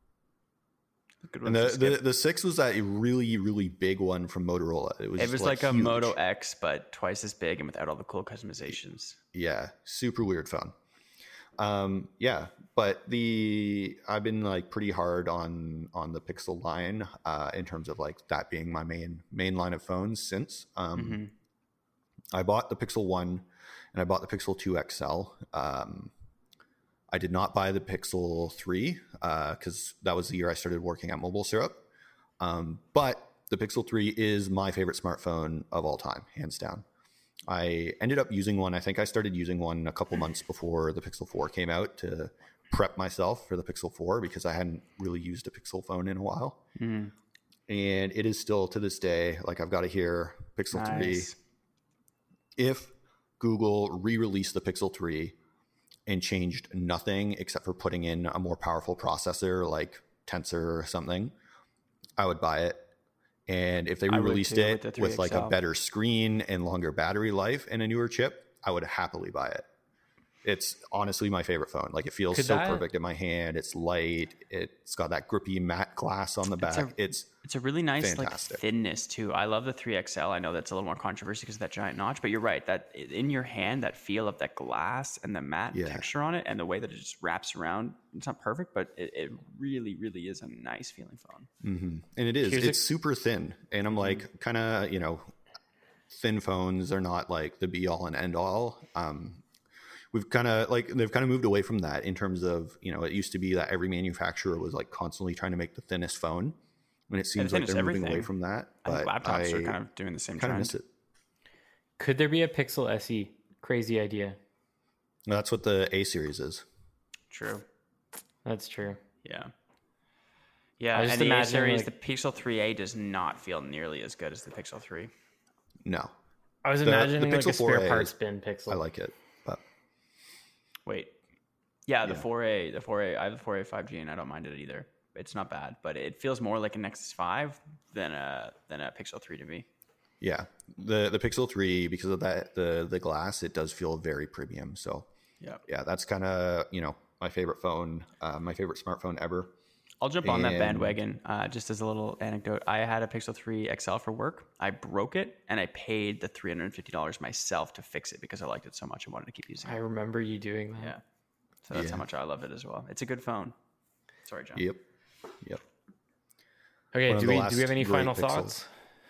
Good and ones the, to the skip. the six was that really really big one from Motorola. It was It just, was like, a huge. Moto X, but twice as big and without all the cool customizations. Yeah, super weird phone. Um, yeah, but the I've been like pretty hard on on the Pixel line uh, in terms of like that being my main main line of phones since. Um, Mm-hmm. I bought the Pixel One and I bought the Pixel two X L. Um, I did not buy the Pixel three because uh, that was the year I started working at Mobile Syrup. Um, but the Pixel three is my favorite smartphone of all time, hands down. I ended up using one. I think I started using one a couple months before the Pixel four came out to prep myself for the Pixel four because I hadn't really used a Pixel phone in a while. Mm. And it is still to this day, like I've got to hear Pixel three. If Google re-released the Pixel three and changed nothing except for putting in a more powerful processor like Tensor or something, I would buy it. And if they I would re-released too, it with the with like a three X L. better screen and longer battery life and a newer chip, I would happily buy it. It's honestly my favorite phone. Like it feels Could so that- perfect in my hand. It's light. It's got that grippy matte glass on the back. a- It's It's a really nice Fantastic. like thinness too. I love the three X L. I know that's a little more controversy because of that giant notch, but you're right. That in your hand, that feel of that glass and the matte Yeah. texture on it, and the way that it just wraps around. It's not perfect, but it, it really, really is a nice feeling phone. mm-hmm. and it is. Here's a- It's super thin, and I'm like, kind of, you know, thin phones are not like the be all and end all. Um, we've kind of like they've kind of moved away from that in terms of, you know, it used to be that every manufacturer was like constantly trying to make the thinnest phone, and it seems like thinnest they're moving everything. away from that. I think But laptops I are kind of doing the same kind of trend. miss it. Could there be a Pixel S E? Crazy idea. That's what the A series is. True. That's true. Yeah. I Yeah, was and the A imagining, series, like- the Pixel three A does not feel nearly as good as the Pixel three. No, I was The- the imagining like a Pixel four spare A parts is- bin Pixel. I like it, but Wait. Yeah, the Yeah. four A, the four A, I have the four A five G and I don't mind it either. It's not bad, but it feels more like a Nexus five than a than a Pixel three to me. yeah, the the Pixel three, because of that the the glass, it does feel very premium. So Yeah. yeah, that's kind of, you know, my favorite phone, uh, my favorite smartphone ever. I'll jump on that And- bandwagon. Uh, just as a little anecdote, I had a Pixel three X L for work. I broke it and I paid the three hundred fifty dollars myself to fix it because I liked it so much and wanted to keep using I it. remember you doing that. Yeah. So that's Yeah. how much I love it as well. It's a good phone. Sorry, John. Yep, yep. Okay, One of do the we do last we have any great final Pixels. thoughts?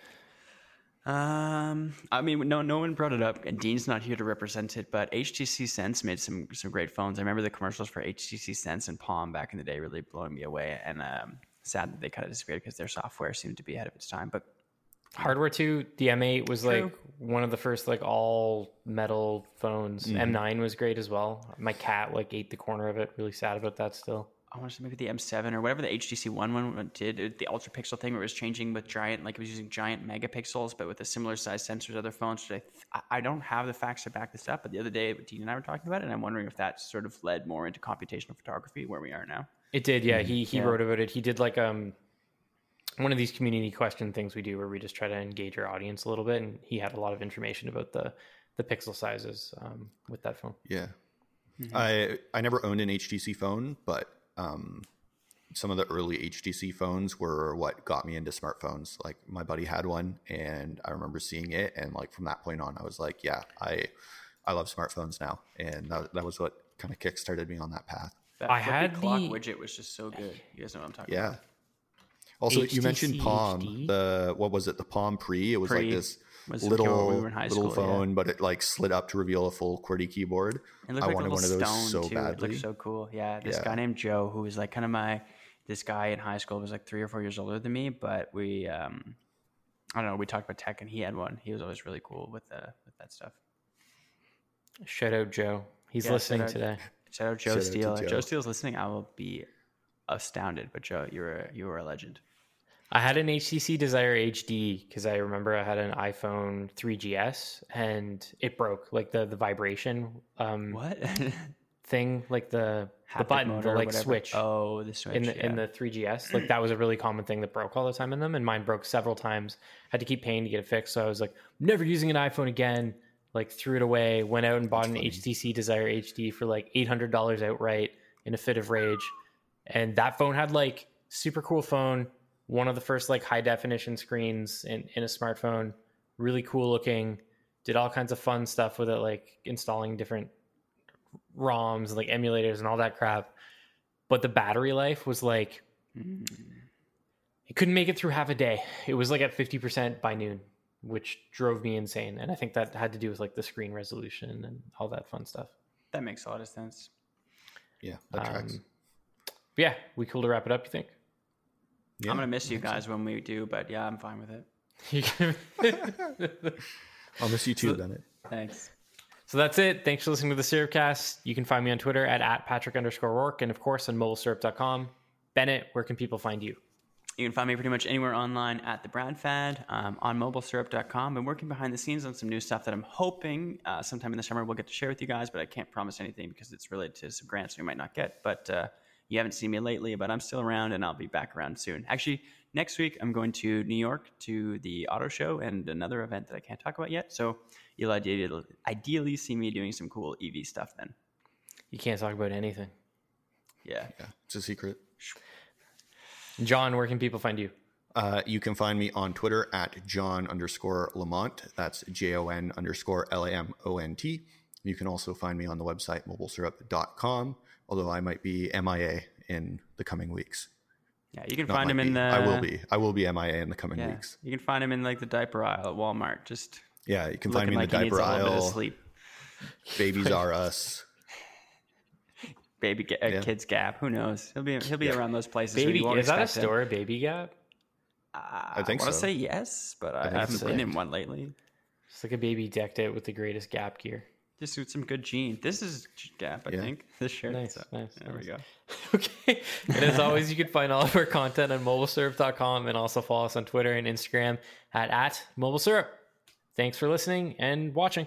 Um, I mean, no, no one brought it up, and Dean's not here to represent it. But H T C Sense made some some great phones. I remember the commercials for H T C Sense and Palm back in the day, really blowing me away. And um, sad that they kind of disappeared because their software seemed to be ahead of its time. But Hardware two, the M eight was True. like one of the first like all metal phones. Mm-hmm. M nine was great as well. My cat like ate the corner of it. Really sad about that still. I want to say maybe the M seven or whatever the H T C One one did, it- the ultra pixel thing where it was changing with giant, like it was using giant megapixels, but with a similar size sensors as other phones. Which I, I don't have the facts to back this up, but the other day Dean and I were talking about it, and I'm wondering if that sort of led more into computational photography where we are now. It did, yeah. He he Yeah. wrote about it. He did like um one of these community question things we do where we just try to engage our audience a little bit, and he had a lot of information about the the pixel sizes um, with that phone. Yeah. Mm-hmm. I I never owned an H T C phone, but um, some of the early H T C phones were what got me into smartphones. Like my buddy had one, and I remember seeing it, and like from that point on, I was like, yeah, I I love smartphones now, and that, that was what kind of kickstarted me on that path. That I flippy had clock the- widget was just so good. You guys know what I'm talking Yeah. about. Also, H T C you mentioned Palm. H D? The what was it? The Palm Pre. It was Pre like this was little secure when we were in high little school, yeah. phone, but it like slid up to reveal a full QWERTY keyboard. It looked I like wanted a little one of those stone so too. badly. It looked so cool. Yeah, this Yeah. guy named Joe, who was like kind of my, this guy in high school was like three or four years older than me, but we, um, I don't know, we talked about tech and he had one. He was always really cool with uh, with that stuff. Shout out Joe. He's Yeah, listening shout out- today. Shout out Joe Shout out to Steele. If Joe. Joe Steele's listening, I will be astounded. But Joe, you were you were a legend. I had an H T C Desire H D because I remember I had an iPhone three G S and it broke, like the the vibration um, What? thing, like the the Haptic button, motor the or like whatever. switch. Oh, the switch in the yeah. in the three G S, like that was a really common thing that broke all the time in them, and mine broke several times. Had to keep paying to get it fixed, so I was like, never using an iPhone again. Like threw it away. Went out and bought That's an funny. H T C Desire H D for like eight hundred dollars outright in a fit of rage, and that phone had like super cool phone, one of the first like high definition screens in in a smartphone, really cool looking. Did all kinds of fun stuff with it, like installing different ROMs, like emulators and all that crap. But the battery life was like, mm. it couldn't make it through half a day. It was like at fifty percent by noon, which drove me insane. And I think that had to do with like the screen resolution and all that fun stuff. That makes a lot of sense. Yeah, that tracks. Um, yeah, we cool to wrap it up, you think? Yeah, I'm going to miss you guys so. when we do, but yeah, I'm fine with it. I'll miss you too, so, Bennett. Thanks. So that's it. Thanks for listening to the Syrupcast. You can find me on Twitter at, at Patrick underscore Rourke and of course on mobile syrup dot com. Bennett, where can people find you? You can find me pretty much anywhere online at the Brad Fad, um, on mobile syrup dot com. I'm working behind the scenes on some new stuff that I'm hoping uh, sometime in the summer we'll get to share with you guys, but I can't promise anything because it's related to some grants we might not get. But uh, you haven't seen me lately, but I'm still around and I'll be back around soon. Actually, next week I'm going to New York to the auto show and another event that I can't talk about yet. So you'll ideally, ideally see me doing some cool E V stuff then. You can't talk about anything. Yeah. Yeah, it's a secret. John, where can people find you? Uh, you can find me on Twitter at John underscore Lamont. That's J O N underscore L A M O N T. You can also find me on the website mobile syrup dot com, although I might be M I A in the coming weeks. Yeah, you can Not find him be. in the... I will be. I will be M I A in the coming yeah, weeks. You can find him in like the diaper aisle at Walmart. Just yeah, you can find me in like the diaper aisle. Sleep. Babies R Us. Baby uh, yeah. Kids Gap. Who knows? He'll be he'll be yeah. around those places. Baby, where you is that a him. store, Baby Gap? Uh, I think I want to so. say yes, but I, I, I haven't so. been in one lately. It's like a baby decked out with the greatest Gap gear. Just with some good jeans. This is Gap, I yeah. think. This shirt. Nice, so, nice. There nice. we go. Okay. And as always, you can find all of our content on mobile syrup dot com and also follow us on Twitter and Instagram at, at mobile syrup. Thanks for listening and watching.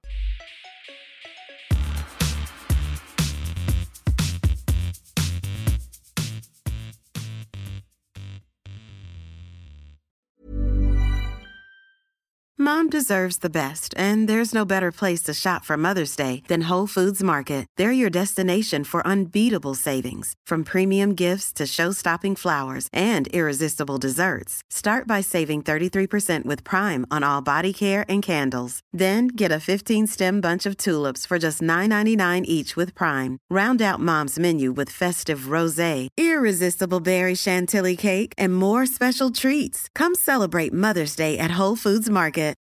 Mom deserves the best, and there's no better place to shop for Mother's Day than Whole Foods Market. They're your destination for unbeatable savings, from premium gifts to show-stopping flowers and irresistible desserts. Start by saving thirty-three percent with Prime on all body care and candles. Then get a fifteen-stem bunch of tulips for just nine ninety-nine each with Prime. Round out Mom's menu with festive rosé, irresistible berry chantilly cake, and more special treats. Come celebrate Mother's Day at Whole Foods Market.